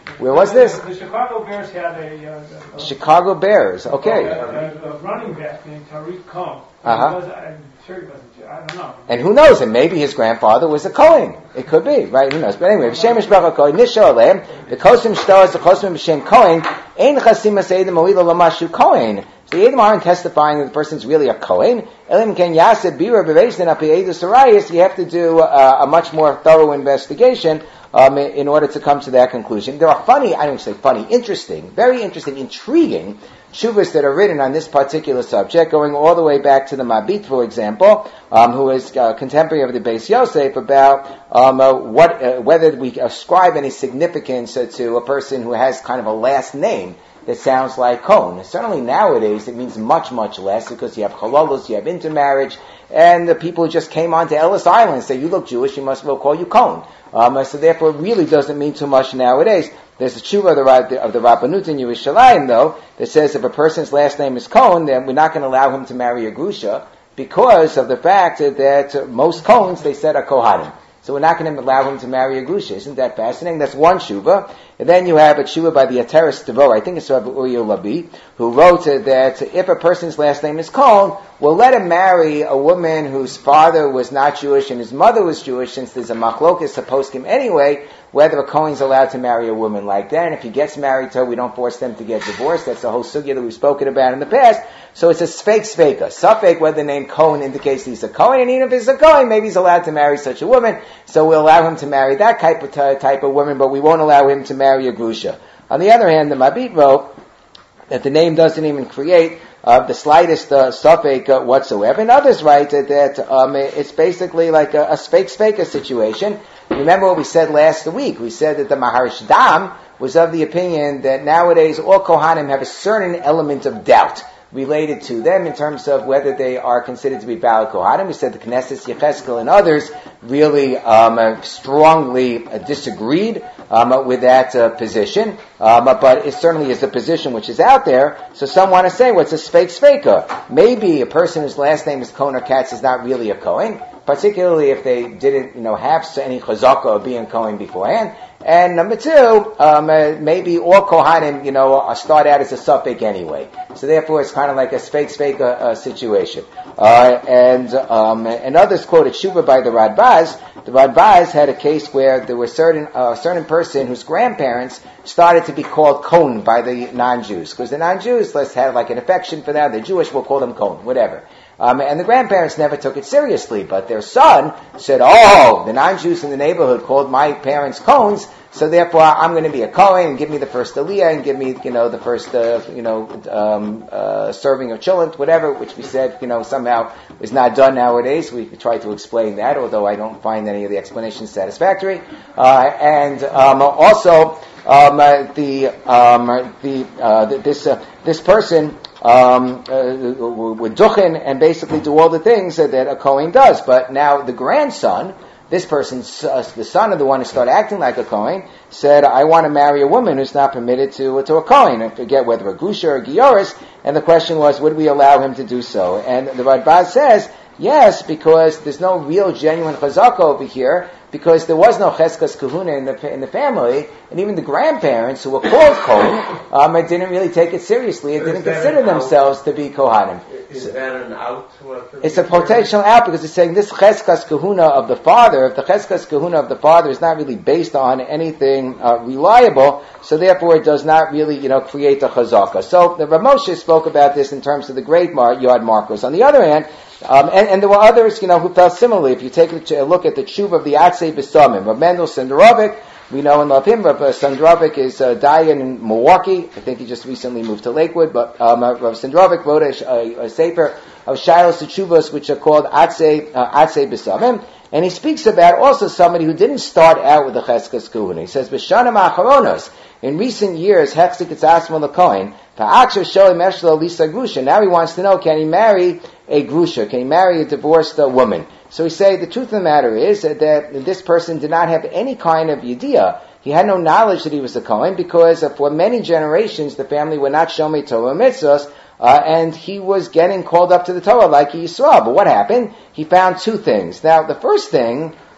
Where was this? The Chicago Bears had a, uh, a Chicago Bears. Okay. a, a, a running back named Tariq Cohen. Uh-huh. Was, I'm sure he wasn't. I don't know. And who knows? And maybe his grandfather was a Kohen. It could be, right? Who knows? But anyway, B'Shem Mishpacha Kohen Nisha Aleim the Kosim Shtos the Kosim B'Shem Kohen Ein Chasim Aseidim Oila Lamashu Kohen. So the Eidim aren't testifying that the person's really a Kohen. Elim Ken Yaseh Bira B'Veisden Api Eidus Arayis. You have to do uh, a much more thorough investigation um, in order to come to that conclusion. There are funny, I don't say funny, interesting, very interesting, intriguing tshuvas that are written on this particular subject, going all the way back to the Mabit, for example, um, who is uh, contemporary of the Beis Yosef, about um, uh, what uh, whether we ascribe any significance uh, to a person who has kind of a last name that sounds like Cohen. Certainly nowadays it means much, much less, because you have chalalos, you have intermarriage, and the people who just came onto Ellis Island say, you look Jewish, you must well call you Cohen. Um, so therefore it really doesn't mean too much nowadays. There's a tshuva of the, of the Rabbanut in Yerushalayim, though, that says if a person's last name is Cohen, then we're not going to allow him to marry a Grusha, because of the fact that most Cohens, they said, are Kohanim. So we're not going to allow him to marry a Grusha. Isn't that fascinating? That's one tshuva. And then you have a tshuva by the Ateres Devo, I think it's Rabbi Uriel Labi, who wrote uh, that if a person's last name is Cohen, we'll let him marry a woman whose father was not Jewish and his mother was Jewish, since there's a machlokes poskim anyway, whether a Kohen's allowed to marry a woman like that. And if he gets married to her, we don't force them to get divorced. That's the whole sugya that we've spoken about in the past. So it's a sfeik sfeika. Safek whether the name Cohen indicates he's a Kohen, and even if he's a Kohen, maybe he's allowed to marry such a woman. So we'll allow him to marry that type of, t- type of woman, but we won't allow him to marry a Grusha. On the other hand, the Mabit wrote that the name doesn't even create uh, the slightest uh, safek uh, whatsoever. And others write that, that um, it's basically like a, a sfeik sfeika situation. Remember what we said last week. We said that the Maharish Dam was of the opinion that nowadays all Kohanim have a certain element of doubt related to them in terms of whether they are considered to be Baal Kohanim. We said the Knesset Yecheskel and others really um, uh, strongly uh, disagreed um, with that uh, position, um, but it certainly is a position which is out there. So some want to say, what's a sfeik sfeika? Maybe a person whose last name is Cohen or Katz is not really a Kohen, particularly if they didn't, you know, have any chazaka of being Kohen beforehand. And number two, um, uh, maybe all Kohanim, you know, uh, start out as a suffix anyway. So therefore, it's kind of like a sfeik sfeika uh, situation. Uh, and um, and others quoted Shuba by the Radbaz. The Radbaz had a case where there was certain a uh, certain person whose grandparents started to be called Kohen by the non-Jews, because the non-Jews, let's have like an affection for them. They're Jewish, we'll call them Kohen, whatever. Um, and the grandparents never took it seriously, but their son said, oh, the non-Jews in the neighborhood called my parents Cohens, so therefore I'm going to be a Kohen, and give me the first aliyah, and give me, you know, the first, uh, you know, um, uh, serving of cholent, whatever, which we said, you know, somehow is not done nowadays. We try to explain that, although I don't find any of the explanations satisfactory. Uh, and um, also, um, uh, the, um, the, uh, this, uh, this person, Um, uh, would duchen and basically do all the things that, that a Kohen does. But now the grandson, this person's, uh, the son of the one who started acting like a Kohen, said, I want to marry a woman who's not permitted to to a Kohen. I forget whether a Grusha or a Gioris. And the question was, would we allow him to do so? And the Radbaz says, yes, because there's no real genuine chazaka over here, because there was no cheskas kahuna in the in the family, and even the grandparents who were called Kohen um, didn't really take it seriously and didn't consider themselves to be Kohanim. Is that an out? It's a potential out, because it's saying this cheskas kahuna of the father, if the cheskas kahuna of the father is not really based on anything uh, reliable, so therefore it does not really, you know, create a chazaka. So the Rav Moshe spoke about this in terms of the great Mar- Yad Marcos. On the other hand, Um, and, and there were others, you know, who felt similarly. If you take a look at the tshuva of the Atzei B'Samim, Rav Mendel Senderovic, we know and love him. Rav Senderovic is uh, Dayan in Milwaukee. I think he just recently moved to Lakewood. But um, uh, Rav Senderovic wrote a, a, a sefer of Shilos Tshuvos, which are called Atzei uh, Atzei B'Samim. And he speaks about also somebody who didn't start out with the Cheskas Kahuna. He says, B'Shanim Acharonos, in recent years, Hechzik Etzasma L'Kohen, Ta'aksha Sholim Eshlo Lisa Grusha. Now he wants to know, can he marry a Grusha? Can he marry a divorced uh, woman? So we say the truth of the matter is that, that this person did not have any kind of idea. He had no knowledge that he was a Kohen, because uh, for many generations the family were not Shomei Torah Mitzvos, uh, and he was getting called up to the Torah like Yisrael. But what happened? He found two things. Now, the first thing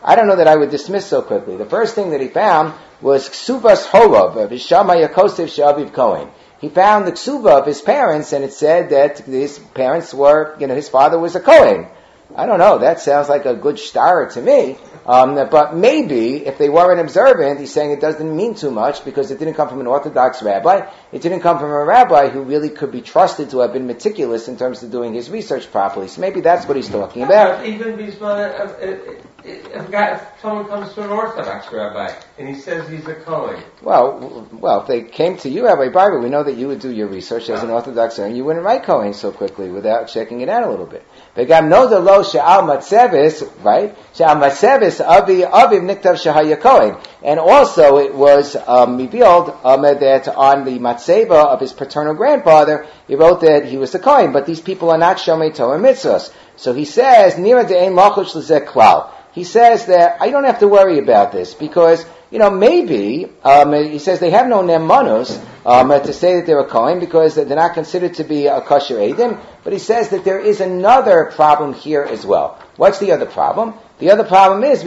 I don't know that I would dismiss so quickly. The first thing that he found was Ksubas Horov of Ishama Yakosev Shaviv Cohen. He found the Ksuba of his parents, and it said that his parents were, you know, his father was a Kohen. I don't know, that sounds like a good star to me. Um, but maybe, if they weren't observant, he's saying it doesn't mean too much because it didn't come from an Orthodox rabbi. It didn't come from a rabbi who really could be trusted to have been meticulous in terms of doing his research properly. So maybe that's what he's talking about. Even if, if, if, if someone comes to an Orthodox rabbi and he says he's a Kohen. Well, well, if they came to you, Rabbi Barber, we know that you would do your research as an Orthodox and you wouldn't write Kohen so quickly without checking it out a little bit. V'gam noda lo she'al matzevis, right? She'al matzevis avi aviv niktav shehaya Kohen. And also it was um, revealed um, that on the matzeva of his paternal grandfather, he wrote that he was a Kohen, but these people are not Shomei Torah mitzvahs. So he says, Nira de'ein lachush l'zeh klal. He says that I don't have to worry about this because, you know, maybe, um, he says they have no nemanus um, to say that they're a Kohen because they're not considered to be a kosher Eidim, but he says that there is another problem here as well. What's the other problem? The other problem is,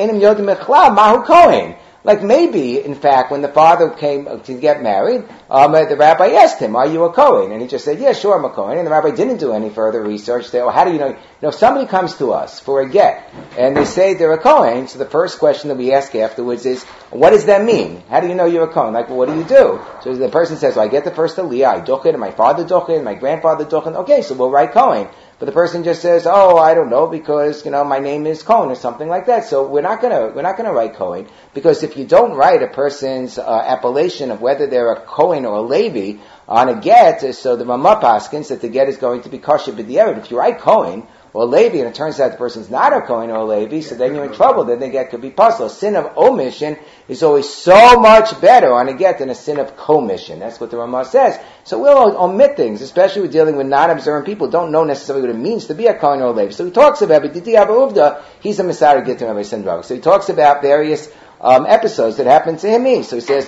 mahu Kohen. Like maybe, in fact, when the father came to get married, um, the rabbi asked him, are you a Kohen? And he just said, yeah, sure, I'm a Kohen. And the rabbi didn't do any further research. They, well, how do you know? You know, if somebody comes to us for a get, and they say they're a Kohen, so the first question that we ask afterwards is, what does that mean? How do you know you're a Kohen? Like, well, what do you do? So the person says, well, I get the first aliyah, I duchen, and my father duchen, and my grandfather duchen. Okay, so we'll write Kohen. But the person just says, "Oh, I don't know, because you know my name is Cohen or something like that." So we're not gonna we're not gonna write Cohen, because if you don't write a person's uh, appellation of whether they're a Cohen or a Levi on a get, so the Ramah paskins that the get is going to be kosher b'diavad. If you write Cohen or Levi and it turns out the person's not a Cohen or a Levi, so then you're in trouble. Then the get could be puzzle. A sin of omission is always so much better on a get than a sin of commission. That's what the Ramah says. So we'll omit things, especially with dealing with non-observant people who don't know necessarily what it means to be a Kohen or a Levi. So he talks about, but Didi Abba Uvda, he's a Messiah Gittim Rabbi Sendravik. So he talks about various um, episodes that happened to him. So he says,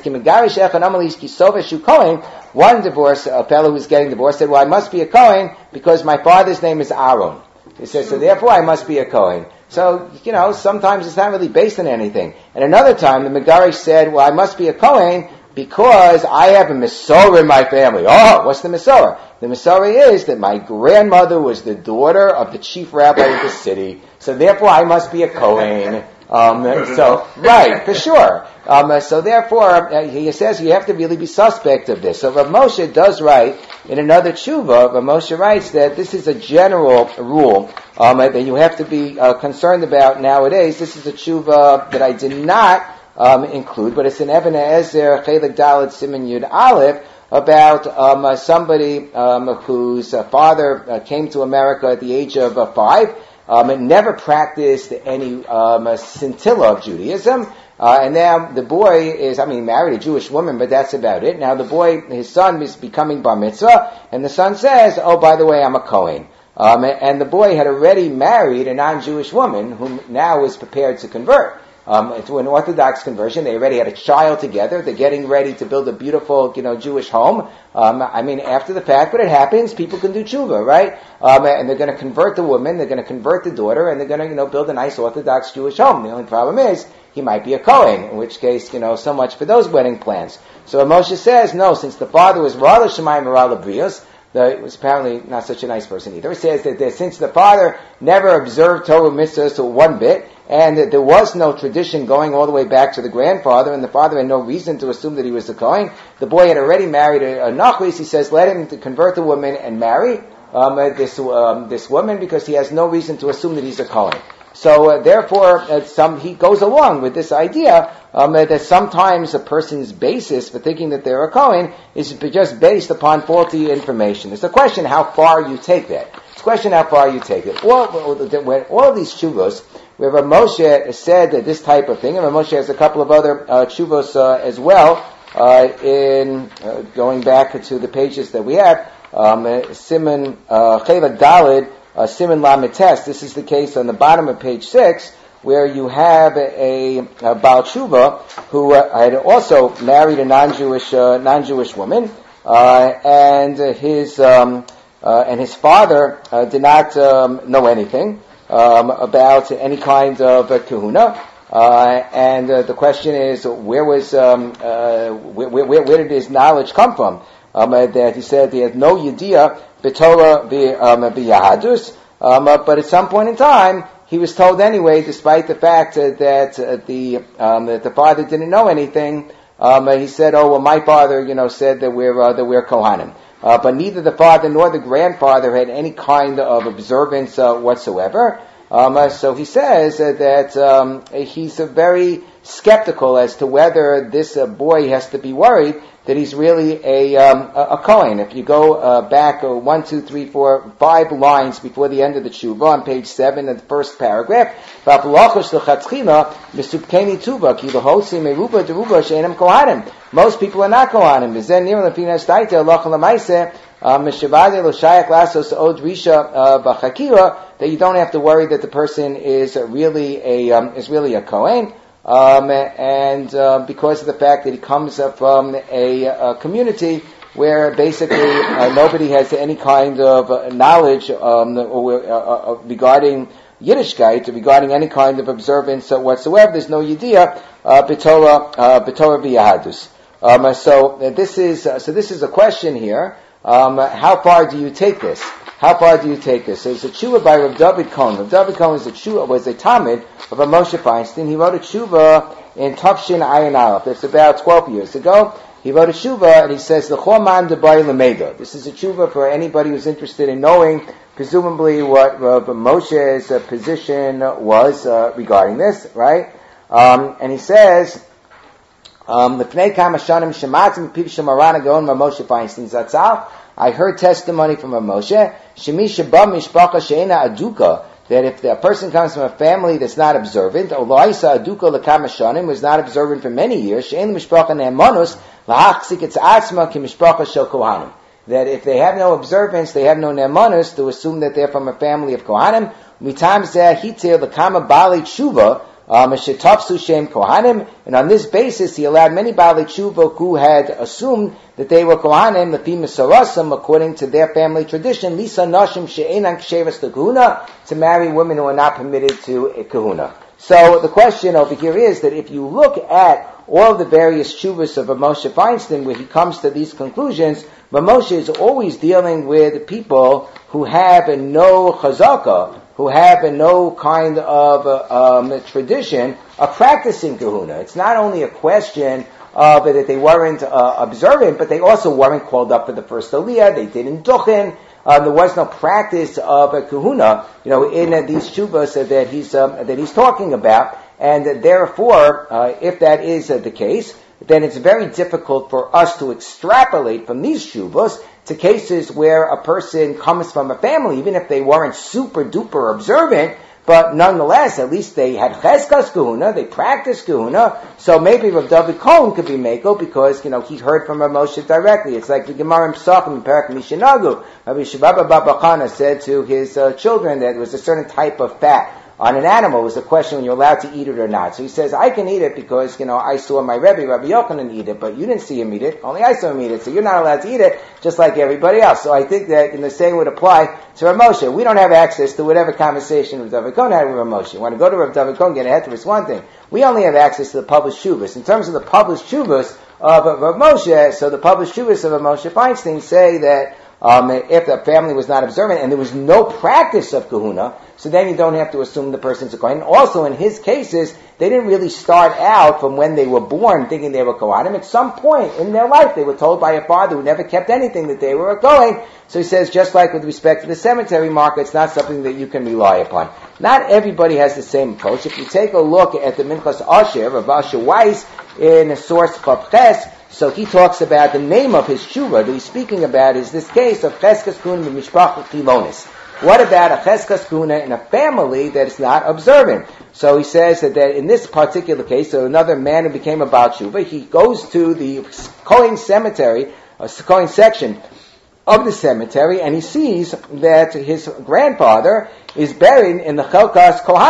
one divorce, a fellow who's getting divorced said, well, I must be a Kohen because my father's name is Aaron. He says, so therefore I must be a Kohen. So, you know, sometimes it's not really based on anything. And another time, the Megarish said, well, I must be a Kohen because I have a Mesorah in my family. Oh, what's the Mesorah? The Mesorah is that my grandmother was the daughter of the chief rabbi of the city, so therefore I must be a Kohen. Um, so, right, for sure. Um, so therefore, uh, he says you have to really be suspect of this. So Rav Moshe does write in another tshuva, Rav Moshe writes that this is a general rule um, that you have to be uh, concerned about nowadays. This is a tshuva that I did not um, include, but it's in Even HaEzer, Chelik Dalet, Siman Yud Aleph, about um, uh, somebody um, whose uh, father uh, came to America at the age of uh, five, um, and never practiced any um, uh, scintilla of Judaism. Uh, and now the boy is, I mean, married a Jewish woman, but that's about it. Now the boy, his son is becoming bar mitzvah, and the son says, oh, by the way, I'm a Kohen. Um, and the boy had already married a non-Jewish woman who now is prepared to convert um, to an Orthodox conversion. They already had a child together. They're getting ready to build a beautiful, you know, Jewish home. Um, I mean, after the fact, but it happens, people can do tshuva, right? Um, and they're going to convert the woman, they're going to convert the daughter, and they're going to, you know, build a nice Orthodox Jewish home. The only problem is, he might be a Kohen, in which case, you know, so much for those wedding plans. So Moshe says, no, since the father was Rala Shemayim Rala Brios, it was apparently not such a nice person either. It says that, that since the father never observed Torah mitzvahs to one bit, and that there was no tradition going all the way back to the grandfather, and the father had no reason to assume that he was a Kohen, the boy had already married a, a Nachris. He says, let him to convert the woman and marry um, this um, this woman, because he has no reason to assume that he's a Kohen. So uh, therefore, uh, some, he goes along with this idea um, uh, that sometimes a person's basis for thinking that they're a Kohen is just based upon faulty information. It's a question how far you take that. It's a question how far you take it. All, when all of these tshuvos, where Rav Moshe said that this type of thing, and Rav Moshe has a couple of other uh, tshuvos uh, as well, uh, in uh, going back to the pages that we have, um, uh, Siman uh, Cheva Dalid, Uh, Siman Lamites. This is the case on the bottom of page six, where you have a, a Baal Tshuva who uh, had also married a non-Jewish uh, non-Jewish woman, uh, and his um, uh, and his father uh, did not um, know anything. um, about any kind of uh, kahuna. Uh, and uh, the question is, where was um, uh, where, where, where did his knowledge come from? Um, uh, that he said he had no yediyah b'Torah b'Yahadus, um, uh, but at some point in time he was told anyway, despite the fact uh, that uh, the um, that the father didn't know anything. Um, uh, he said, "Oh well, my father, you know, said that we're uh, that we're Kohanim." Uh, but neither the father nor the grandfather had any kind of observance uh, whatsoever. Um, uh, so he says uh, that um, he's uh, very skeptical as to whether this uh, boy has to be worried that he's really a um, a, a Kohen. If you go uh, back uh, one, two, three, four, five lines before the end of the tshuva on page seven of the first paragraph, most people are not Kohanim. Um, that you don't have to worry that the person is really a um, is really a Kohen, um, and uh, because of the fact that he comes from a, a community where basically uh, nobody has any kind of uh, knowledge um, or, uh, uh, regarding Yiddishkeit, regarding any kind of observance whatsoever. There's no yediyah b'Torah b'Torah b'Yahadus. Um, so uh, this is uh, so this is a question here. Um, how far do you take this? How far do you take this? So it's a tshuva by Rav David Cohen. Rav David Cohen is a tshuva, was a Talmid of a Moshe Feinstein. He wrote a tshuva in Tafshin Ayin Aleph. That's about twelve years ago. He wrote a tshuva and he says, "L'chol man debay lemeda." This is a tshuva for anybody who's interested in knowing, presumably, what Rav Moshe's uh, position was uh, regarding this, right? Um, and he says, Um, I heard testimony from a Moshe that if the person comes from a family that's not observant, was not observant for many years, that if they have no observance, they have no ne'emanus, to assume that they're from a family of Kohanim. Um, Kohanim, and on this basis he allowed many Baalei Tshuva who had assumed that they were Kohanim, according to their family tradition, Lisa Nashim She'enan Kshevas to Kahuna, to marry women who are not permitted to a Kahuna. So the question over here is that if you look at all of the various Tshuvas of Moshe Feinstein, where he comes to these conclusions, Moshe is always dealing with people who have no chazakah, who have no kind of uh, um, tradition of practicing kahuna. It's not only a question of uh, that they weren't uh, observant, but they also weren't called up for the first aliyah. They didn't duchen. Uh, there was no practice of a kahuna, you know, in uh, these shuvas uh, that he's um, that he's talking about. And uh, therefore, uh, if that is uh, the case, then it's very difficult for us to extrapolate from these shuvas to cases where a person comes from a family, even if they weren't super duper observant, but nonetheless, at least they had cheskas kahuna, they practiced kahuna, so maybe Rav David Cohen could be meko because, you know, he heard from Rav Moshe directly. It's like the Gemara in Pesachim in Perek Mishanagu. Rabbi Shabbat Baba Chana said to his uh, children that it was a certain type of fat on an animal. It was a question when you're allowed to eat it or not. So he says, I can eat it because, you know, I saw my Rebbe, Rabbi Yochanan, eat it, but you didn't see him eat it. Only I saw him eat it. So you're not allowed to eat it, just like everybody else. So I think that in the same would apply to Rav Moshe. We don't have access to whatever conversation Rav David Cohen had with Rav Moshe. You want to go to Rav David Cohen, get a heter, it's one thing. We only have access to the published shuvas. In terms of the published shuvas of Rav Moshe, so the published shuvas of Rav Moshe Feinstein say that Um, if the family was not observant and there was no practice of kahuna, so then you don't have to assume the person's a Kohen. Also, in his cases, they didn't really start out from when they were born thinking they were Kohanim. At some point in their life, they were told by a father who never kept anything that they were a Kohen. So he says, just like with respect to the cemetery marker, it's not something that you can rely upon. Not everybody has the same approach. If you take a look at the Minchas Asher of Asher Weiss in a source Chav Ches, so he talks about the name of his tshuva that he's speaking about is this case of Cheskas Kuna Mishpach Chilonis. What about a Cheskas Kuna in a family that is not observant? So he says that, that in this particular case, so another man who became a Baal Tshuva, he goes to the Kohen cemetery, a Kohen section of the cemetery, and he sees that his grandfather is buried in the Chelkas Kohanim.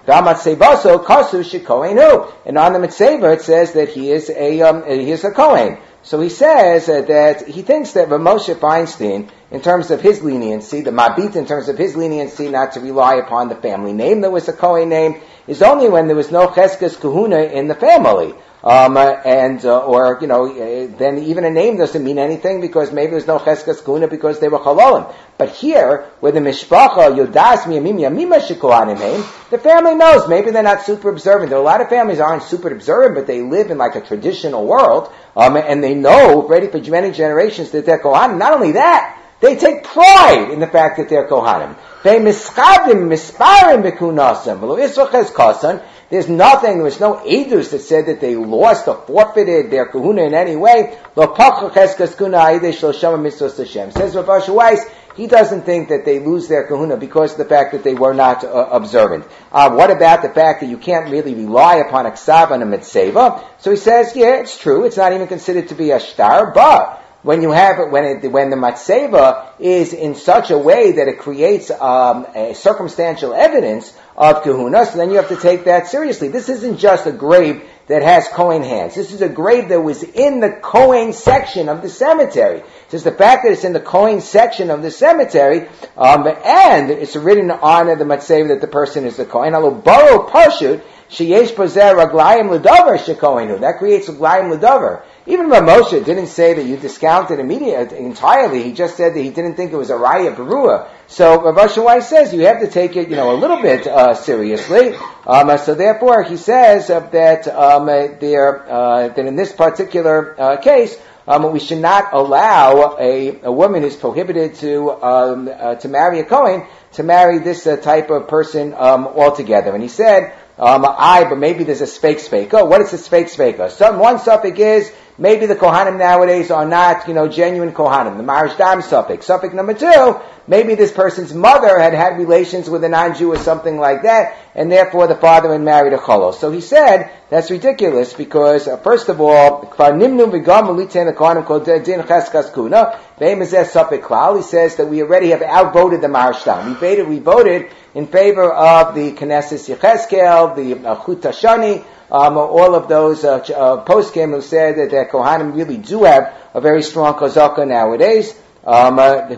V'amatzevaso kasu shekohenu. And on the Mitzvah it says that he is a um, he is a Kohen. So he says uh, that he thinks that Rav Moshe Feinstein, in terms of his leniency, the Mabit in terms of his leniency not to rely upon the family name that was a Kohen name, is only when there was no Cheskes Kahuna in the family. Um, uh, and, uh, or, you know, uh, then even a name doesn't mean anything because maybe there's no Cheskes Kahuna because they were Chalolim. But here, where the Mishpacha, Yodas Miyamim Yamima Shekohanim name, the family knows. Maybe they're not super observant. There are a lot of families that aren't super observant, but they live in like a traditional world, um, and they know, ready for many generations, that they're Kohanim. Not only that, they take pride in the fact that they're Kohanim. They mischadim, misparim bekunasam. V'lo isroches kasan. There's nothing, there was no edus that said that they lost or forfeited their kahuna in any way. Lo pacha cheskas kuna aidesh lo shama mitzvos Hashem. Says Rav Asher Weiss, he doesn't think that they lose their kahuna because of the fact that they were not uh, observant. Uh, what about the fact that you can't really rely upon a ksav and a mitzvah? So he says, yeah, it's true. It's not even considered to be a shtar, but when you have it, when it, when the matzeva is in such a way that it creates um, a circumstantial evidence of kahuna, so then you have to take that seriously. This isn't just a grave that has Kohen hands. This is a grave that was in the Kohen section of the cemetery. Just the fact that it's in the Kohen section of the cemetery, um, and it's written on the matzeva that the person is the Kohen. Alo baro parshut sheyesh pozer raglayim ledavar shekohenu. That creates raglayim ledavar. Even Rav Moshe didn't say that you discounted immediately entirely. He just said that he didn't think it was a raya berua. So Rav Asher Weiss says you have to take it, you know, a little bit uh, seriously. Um, so therefore, he says uh, that um, uh, there uh, that in this particular uh, case, um, we should not allow a, a woman who's prohibited to um, uh, to marry a Kohen to marry this uh, type of person um, altogether. And he said, um, I, but maybe there's a fake spake. Oh, what is this fake spake? Some one suffix is maybe the Kohanim nowadays are not, you know, genuine Kohanim. The Marish Dam suffix. Suffix number two, maybe this person's mother had had relations with a non-Jew or something like that, and therefore the father had married a Cholos. So he said, that's ridiculous because, uh, first of all, he says that we already have outvoted the Marish Dam. We voted, we voted in favor of the Knesset Yechezkel, the uh, Chut Hashani, Um, all of those uh, uh, poskim who said that the Kohanim really do have a very strong chazaka nowadays. Um, uh,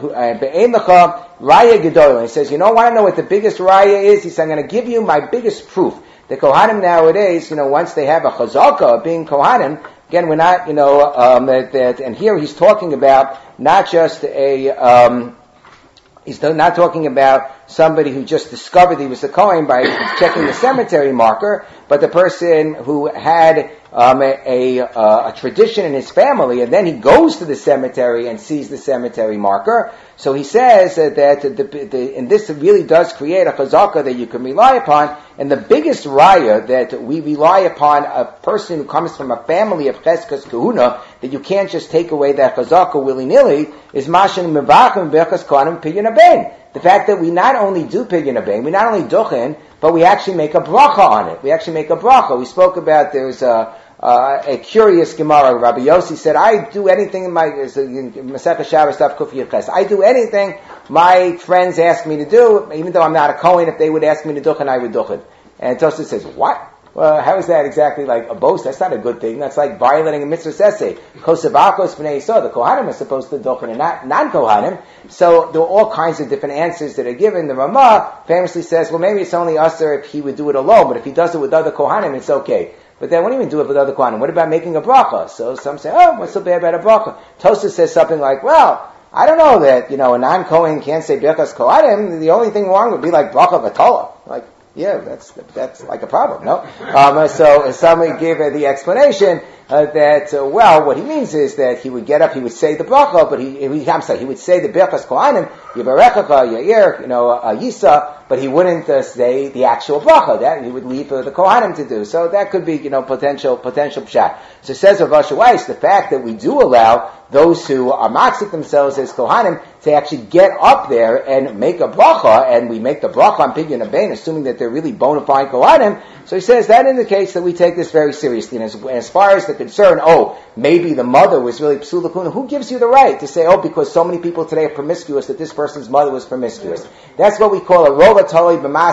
Raya Gedolah. He says, you know, want to know what the biggest raya is? He says, I'm going to give you my biggest proof. The Kohanim nowadays, you know, once they have a chazaka of being Kohanim, again, we're not, you know, um, that, that, and here he's talking about not just a, um, he's not talking about somebody who just discovered he was a Kohen by checking the cemetery marker, but the person who had um, a, a, a tradition in his family, and then he goes to the cemetery and sees the cemetery marker. So he says uh, that, the, the, and this really does create a chazaka that you can rely upon, and the biggest raya that we rely upon a person who comes from a family of cheskas kahuna, that you can't just take away that chazaka willy-nilly, is mashin mevachim bechas kohanim pidyon haben. The fact that we not only do pidyon haben, we not only duchen, but we actually make a bracha on it. We actually make a bracha. We spoke about there's a, uh, a curious Gemara. Rabbi Yossi said, I do anything in my, Masechah Shabbos Daf Kuf Yud. I do anything my friends ask me to do, even though I'm not a Kohen, if they would ask me to duchen, I would duchen. And Tosfos says, what? Well, how is that exactly like a boast? That's not a good thing. That's like violating a mitzvah sesei. Kosevakos b'nei Yisrael. The Kohanim are supposed to duchen and not non-Kohanim. So there are all kinds of different answers that are given. The Ramah famously says, well, maybe it's only usher if he would do it alone, but if he does it with other Kohanim, it's okay. But then, what do you mean do it with other Kohanim? What about making a bracha? So some say, oh, what's so bad about a bracha? Tosfos says something like, well, I don't know that, you know, a non-Kohen can't say Birkas Kohanim. The only thing wrong would be like bracha v'tola. Like, yeah, that's that's like a problem, no? Um, so somebody gave uh, the explanation uh, that, uh, well, what he means is that he would get up, he would say the bracha, but he, he I'm sorry, he would say the Birkas Kohanim, Yivarechacha, Yair, you know, uh, Yisa, but he wouldn't uh, say the actual bracha. That he would leave for the Kohanim to do. So that could be, you know, potential potential pshat. So it says Rav Asher Weiss, the fact that we do allow those who are maxing themselves as Kohanim to actually get up there and make a bracha, and we make the bracha on pidyon haben, assuming that they're really bona fide Kohanim. So he says that indicates that we take this very seriously. And as, as far as the concern, oh, maybe the mother was really psula kuna, who gives you the right to say, oh, because so many people today are promiscuous that this person's mother was promiscuous? That's what we call a rova tali b'maseh.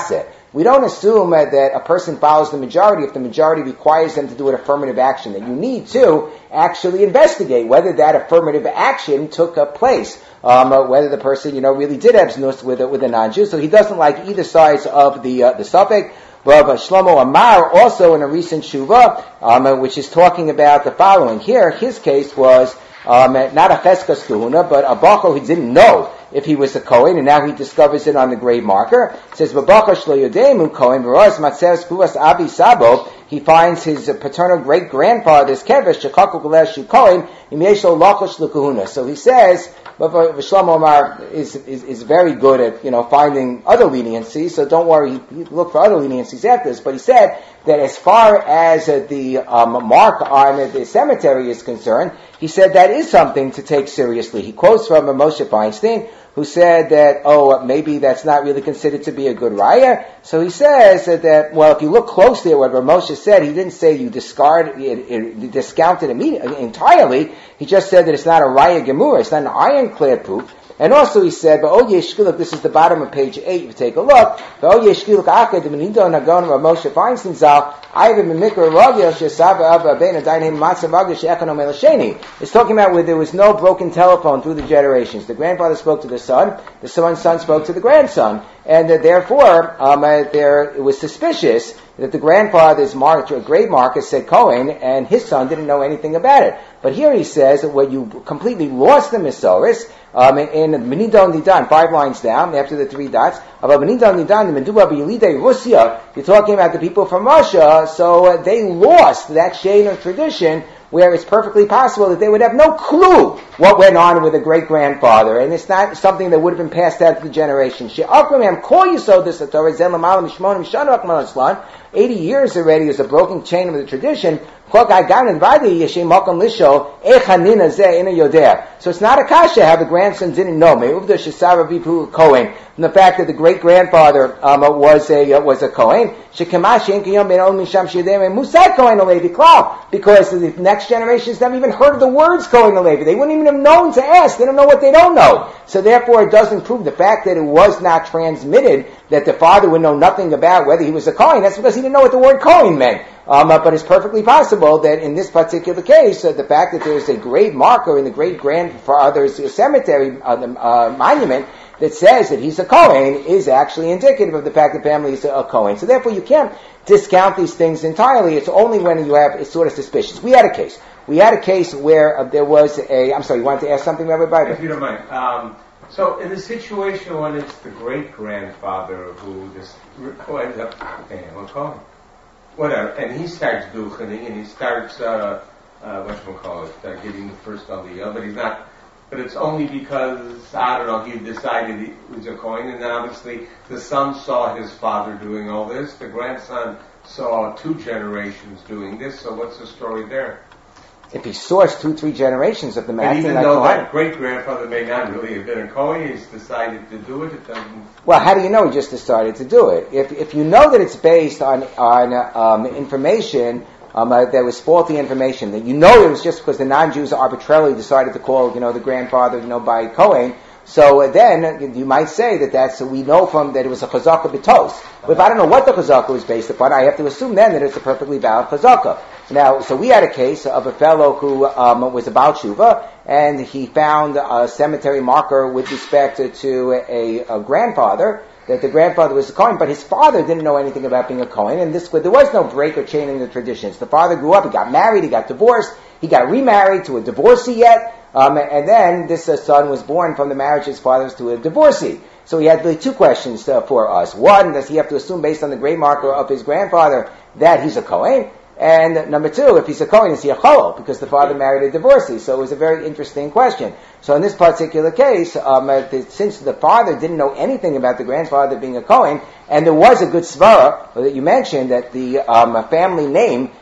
we don't assume uh, that a person follows the majority if the majority requires them to do an affirmative action, that you need to actually investigate whether that affirmative action took uh, place, um, uh, whether the person, you know, really did have znus with, uh, with a non-Jew. So he doesn't like either sides of the, uh, the suffix. But uh, Shlomo Amar, also in a recent Shuvah, um, uh, which is talking about the following. Here, his case was um, not a Cheskas Kahuna, but a Bachor who didn't know if he was a Kohen, and now he discovers it on the grave marker. It says, B'Bachor Shlo Yodeimu Kohen, V'Roz Matzeres Kuvas Abi Sabo. He finds his uh, paternal great-grandfather's Kevesh, Shechakuk Leshu Kohen, Imyesho Lachosh L'Kahuna. So he says, but Shlomo Amar is, is, is very good at, you know, finding other leniencies, so don't worry, he, he look for other leniencies after this. But he said that as far as uh, the um, mark on uh, the cemetery is concerned, he said that is something to take seriously. He quotes from uh, Moshe Feinstein, who said that, oh, maybe that's not really considered to be a good raya. So he says that, that well, if you look closely at what Moshe said, he didn't say you discard it, it, discount it immediately, entirely. He just said that it's not a raya gemura, it's not an ironclad proof. And also he said, but oh yeshkiluk, this is the bottom of page eight, if you take a look, but oh yeshkiluk akad, menido nagon of Moshe Feinstein zal, Ivan Memikra Rogel Shesaba Abba Ben Adain Matzah Magish Econom Elasheni. It's talking about where there was no broken telephone through the generations. The grandfather spoke to the son, the son's son spoke to the grandson, and uh, therefore um, uh, there it was suspicious that the grandfather's mark, grave marker said Cohen, and his son didn't know anything about it. But here he says that when you completely lost the Misoris, um, in Menidon Nidan, five lines down, after the three dots, about Menidon Nidan, the Meduba B'Yelidei Russia, you're talking about the people from Russia, so uh, they lost that shade of tradition where it's perfectly possible that they would have no clue what went on with a great-grandfather, and it's not something that would have been passed out to the generation. eighty years already is a broken chain of the tradition. So it's not a kasha how the grandson didn't know. From the fact that the great-grandfather um, was a uh, was a Kohen. Because the next generations never even heard of the words Kohen Levi. They wouldn't even have known to ask. They don't know what they don't know. So therefore it doesn't prove the fact that it was not transmitted, that the father would know nothing about whether he was a Kohen. That's because he didn't know what the word Kohen meant. Um, uh, but it's perfectly possible that in this particular case, uh, the fact that there's a grave marker in the great-grandfather's cemetery uh, the, uh, monument that says that he's a Kohen is actually indicative of the fact that the family is a, a Kohen. So therefore you can't discount these things entirely. It's only when you have, it's sort of suspicious. We had a case. We had a case where uh, there was a, I'm sorry, you wanted to ask something, Rabbi Bible? If you don't mind. Um, so in the situation when it's the great-grandfather who just ends up paying him a Kohen, whatever, and he starts duchening, and he starts, uh, uh, what should we call it, uh, giving the first aliyah, but he's not, but it's only because, I don't know, he decided he was a Kohen, and then obviously the son saw his father doing all this, the grandson saw two generations doing this, so what's the story there? If he sourced two, three generations of the man, even like though Kohen, that great-grandfather may not really have been a Kohen, he's decided to do it, it doesn't... Well, how do you know he just decided to do it? If if you know that it's based on on um, information um, uh, that was faulty information, that you know it was just because the non-Jews arbitrarily decided to call, you know, the grandfather, you know, by Kohen, so uh, then you might say that that's, uh, we know from that it was a chazaka b'tos. But if I don't know what the chazaka was based upon, I have to assume then that it's a perfectly valid chazaka. Now, so we had a case of a fellow who um, was about Tshuva, and he found a cemetery marker with respect to, to a, a grandfather, that the grandfather was a Kohen, but his father didn't know anything about being a Kohen, and this there was no break or chain in the traditions. The father grew up, he got married, he got divorced, he got remarried to a divorcee yet, um, and then this uh, son was born from the marriage of his father's to a divorcee. So he had really two questions uh, for us. One, does he have to assume based on the grave marker of his grandfather that he's a Kohen? And number two, if he's a Kohen, is he a Cholol? Because the father married a divorcee. So it was a very interesting question. So in this particular case, um, uh, the, since the father didn't know anything about the grandfather being a Kohen, and there was a good svara that you mentioned that the um, family name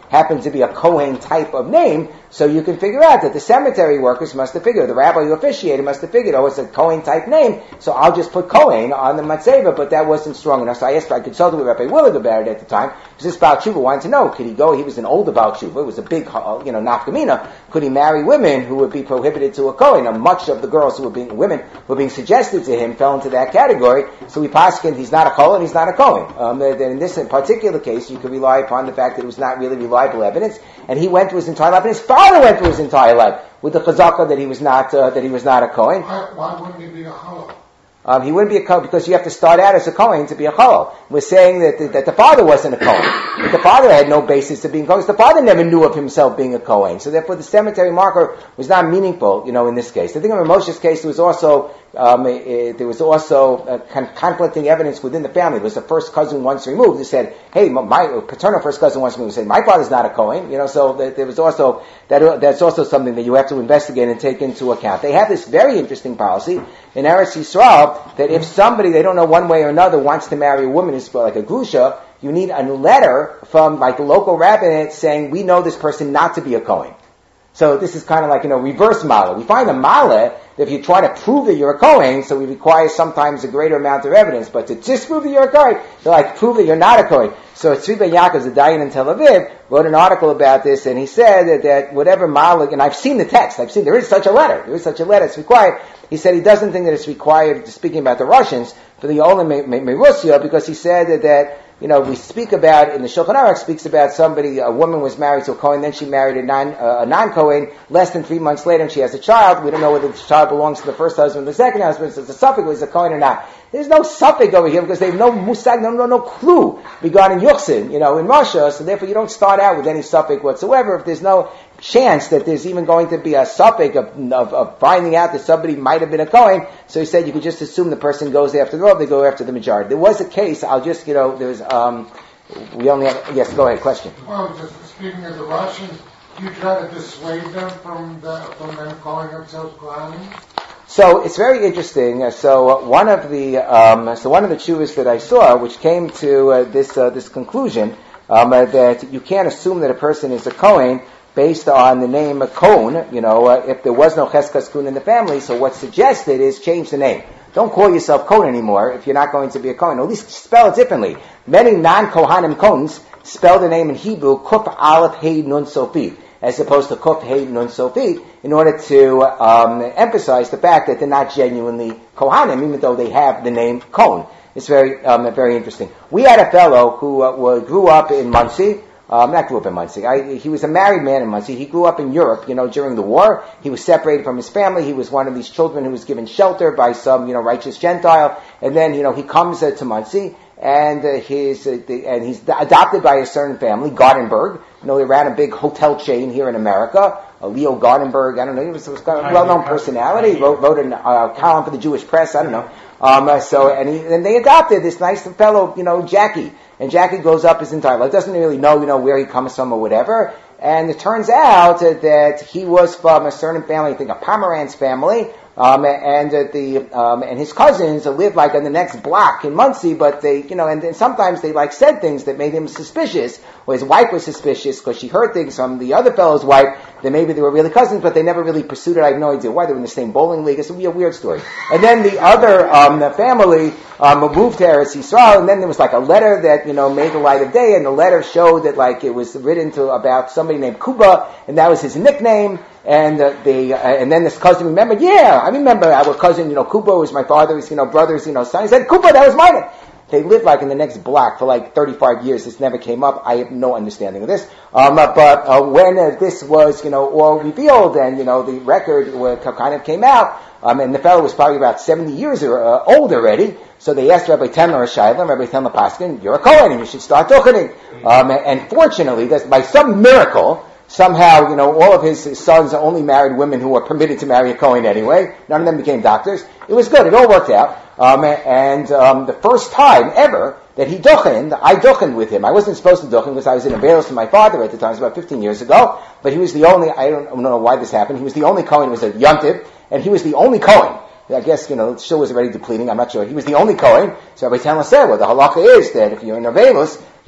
happened to be a Kohen type of name, so you can figure out that the cemetery workers must have figured, the rabbi who officiated must have figured, oh, it's a Kohen type name, so I'll just put Kohen on the matzeva, but that wasn't strong enough. So I asked, I consulted with Rabbi Willig about it at the time, because this Baal Tshuva wanted to know, could he go, he was an older Baal Tshuva, it was a big, you know, nafkamina, could he marry women who would be prohibited to a Kohen? Now, much of the girls who were being, women who were being suggested to him fell into that category, so we paskined, he's not a Kohen, he's not a Kohen. Um, in this particular case, you could rely upon the fact that it was not really reliable evidence, and he went through his entire life, and his father went through his entire life with the chazaka that he was not uh, that he was not a Kohen. Why, why wouldn't he be a chalal? Um, he wouldn't be a Kohen because you have to start out as a Kohen to be a chalal. We're saying that, that that the father wasn't a Kohen. That the father had no basis to being Kohen. The father never knew of himself being a Kohen. So therefore the cemetery marker was not meaningful, you know, in this case. I think in Moshe's case there was also um, it, there was also uh, con- conflicting evidence within the family. There was a first cousin once removed who said, "Hey, my, my paternal first cousin once removed said my father's not a Kohen." You know, so that there was also that that's also something that you have to investigate and take into account. They have this very interesting policy in Eretz Yisrael that if somebody they don't know one way or another wants to marry a woman who's like a grusha, you need a letter from like the local rabbinate saying we know this person not to be a Kohen. So this is kind of like, you know, reverse mala. We find a mala that if you try to prove that you're a Kohen, so we require sometimes a greater amount of evidence. But to just prove that you're a Kohen, to like prove that you're not a Kohen. So Tzvi Ben Yaakov, the Dayan in Tel Aviv, wrote an article about this, and he said that, that whatever mala, and I've seen the text, I've seen there is such a letter, there is such a letter, it's required. He said he doesn't think that it's required, speaking about the Russians, for the Olam Merussia, because he said that, that you know, we speak about, in the Shulchan Aruch speaks about somebody, a woman was married to a Kohen, then she married a, non, uh, a non-Kohen, less than three months later, and she has a child. We don't know whether the child belongs to the first husband or the second husband, so it's a suffix, was a Kohen or not. There's no suffix over here because they have no musag, no, no, no clue regarding Yuchsin, you know, in Russia, so therefore you don't start out with any suffix whatsoever if there's no chance that there's even going to be a suffix of, of, of finding out that somebody might have been a Kohen. So he said you could just assume the person goes after the robe, they go after the majority. There was a case, I'll just, you know, there's, um, we only have, yes, go ahead, question. Well, just speaking of the Russians, do you try to dissuade them from the, from them calling themselves Kohanim? So it's very interesting. Uh, so uh, one of the um, so one of the chuvas that I saw, which came to uh, this uh, this conclusion um, uh, that you can't assume that a person is a Kohen based on the name Kohen. You know, uh, if there was no Cheskas Kun in the family, so what's suggested is change the name. Don't call yourself Kohen anymore if you're not going to be a Kohen. At least spell it differently. Many non-Kohanim Kohens spell the name in Hebrew Kuf Aleph Hey Nun Sofi, as opposed to Kuf Hey Nun Sofi, in order to um, emphasize the fact that they're not genuinely Kohanim, even though they have the name Kohen. It's very um, very interesting. We had a fellow who uh, grew up in Monsey. Um, not grew up in Monsey. I, he was a married man in Monsey. He grew up in Europe, you know, during the war. He was separated from his family. He was one of these children who was given shelter by some, you know, righteous Gentile. And then, you know, he comes uh, to Monsey, and uh, his uh, the, and he's adopted by a certain family, Gardenberg. You know, they ran a big hotel chain here in America. Uh, Leo Gardenberg, I don't know, he was, was kind of a well-known personality. He wrote, wrote a uh, column for the Jewish press. I don't know. Um, uh, so, and he, and they adopted this nice fellow, you know, Jackie. And Jackie grows up his entire life, doesn't really know, you know, where he comes from or whatever. And it turns out uh, that he was from a certain family, I think a Pomerantz family, um, and uh, the um, and his cousins lived like on the next block in Monsey, but they, you know, and then sometimes they like said things that made him suspicious, or his wife was suspicious because she heard things from the other fellow's wife that maybe they were really cousins, but they never really pursued it. I have no idea why. They were in the same bowling league. It's a weird story. And then the other um, the family um, moved to Eretz Yisrael, and then there was like a letter that, you know, made the light of day, and the letter showed that like it was written to about somebody named Kuba, and that was his nickname. And uh, they, uh, and then this cousin remembered, yeah, I remember our cousin, you know, Kuba was my father's, you know, brother's, you know, son. He said, Kuba, that was my name. They lived like in the next block for like thirty-five years. This never came up. I have no understanding of this. Um, uh, but uh, when uh, this was, you know, all revealed, and you know, the record uh, kind of came out, um, and the fellow was probably about seventy years or, uh, old already. So they asked Rabbi Temler Shaila, Rabbi Temler Paskin, you're a Kohen, and you should start duchening. Um, and fortunately, that's by some miracle. Somehow, you know, all of his sons only married women who were permitted to marry a Kohen anyway. None of them became doctors. It was good. It all worked out. Um, and um, the first time ever that he duchened, I duchened with him. I wasn't supposed to duchen because I was in a veils with my father at the time. It was about fifteen years ago. But he was the only, I don't, I don't know why this happened. He was the only Kohen. It was a yontiv. And he was the only Kohen. I guess, you know, it still was already depleting. I'm not sure. He was the only Kohen. So Rabbi Tanla said, well, the halacha is that if you're in a veilus,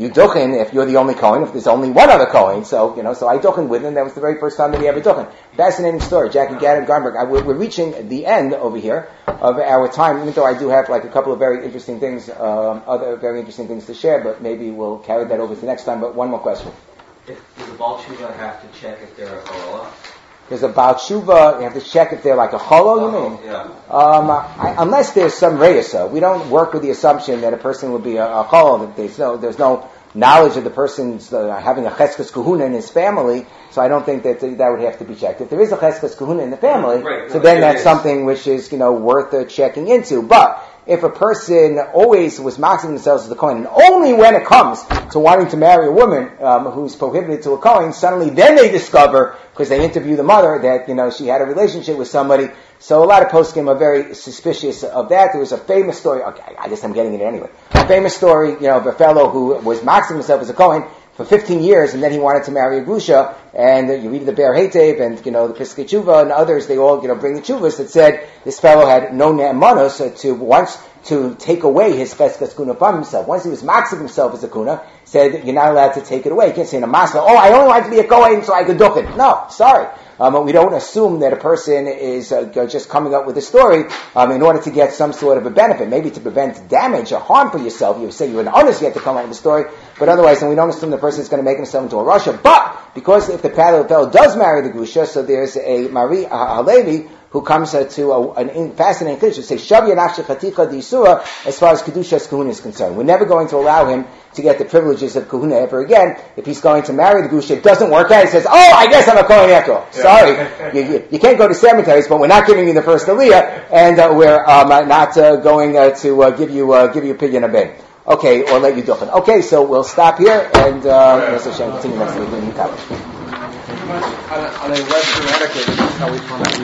you duchen if you're the only Kohen, if there's only one other Kohen. So, you know, so I duchen with him. That was the very first time that he ever duchen. Fascinating story. Jackie Gaddard Garnberg. I, we're, we're reaching the end over here of our time, even though I do have like a couple of very interesting things, um, other very interesting things to share, but maybe we'll carry that over to next time. But one more question. If, does the Baal Tshuva have to check if they're a Cholola? There's a Baal Tshuva, you have to check if they're like a cholo, you mean? Yeah. Um, I, unless there's some reyesa. We don't work with the assumption that a person would be a, a cholo, that there's no, there's no knowledge of the person's uh, having a cheskes kahuna in his family, so I don't think that that would have to be checked. If there is a cheskes kahuna in the family, right. so no, then that's is. something which is, you know, worth uh, checking into. But if a person always was maxing themselves as a Kohen, and only when it comes to wanting to marry a woman um, who's prohibited to a Kohen, suddenly then they discover, because they interview the mother, that, you know, she had a relationship with somebody. So a lot of poskim are very suspicious of that. There was a famous story, okay, I guess I'm getting it anyway, a famous story, you know, of a fellow who was maxing himself as a Kohen for fifteen years, and then he wanted to marry a Grusha, and uh, you read the Be'er Heitev, and, you know, the Piskei Tshuva, and others, they all, you know, bring the Tshuvas that said this fellow had no ne'emanos uh, to once to take away his cheskes kuna from himself. Once he was maxing himself as a kuna, said you're not allowed to take it away. You can't say in a masla, oh, I only want to be a Kohen so I could duch it. No, sorry. Um, we don't assume that a person is uh, just coming up with a story um, in order to get some sort of a benefit, maybe to prevent damage or harm for yourself. You say you're an honest, you have to come up with a story, but otherwise, and we don't assume the person is going to make himself into a Rasha. But because if the fellow does marry the Grusha, so there's a Marie Halevi who comes uh, to a, an in, fascinating Kiddush who says, Shavya Nafshe Chaticha D'Yisura, as far as Kedushas Kahuna is concerned. We're never going to allow him to get the privileges of Kahuna ever again. If he's going to marry the Grusha, it doesn't work out. He says, oh, I guess I'm a Kohen after all. Yeah. Sorry, you, you, you can't go to cemeteries, but we're not giving you the first Aliyah, and uh, we're um, not uh, going uh, to uh, give you uh, give you a pig in a bin. Okay, or let you duchen. Okay, so we'll stop here, and uh, let's continue next week. On a, on a Western etiquette, this is how we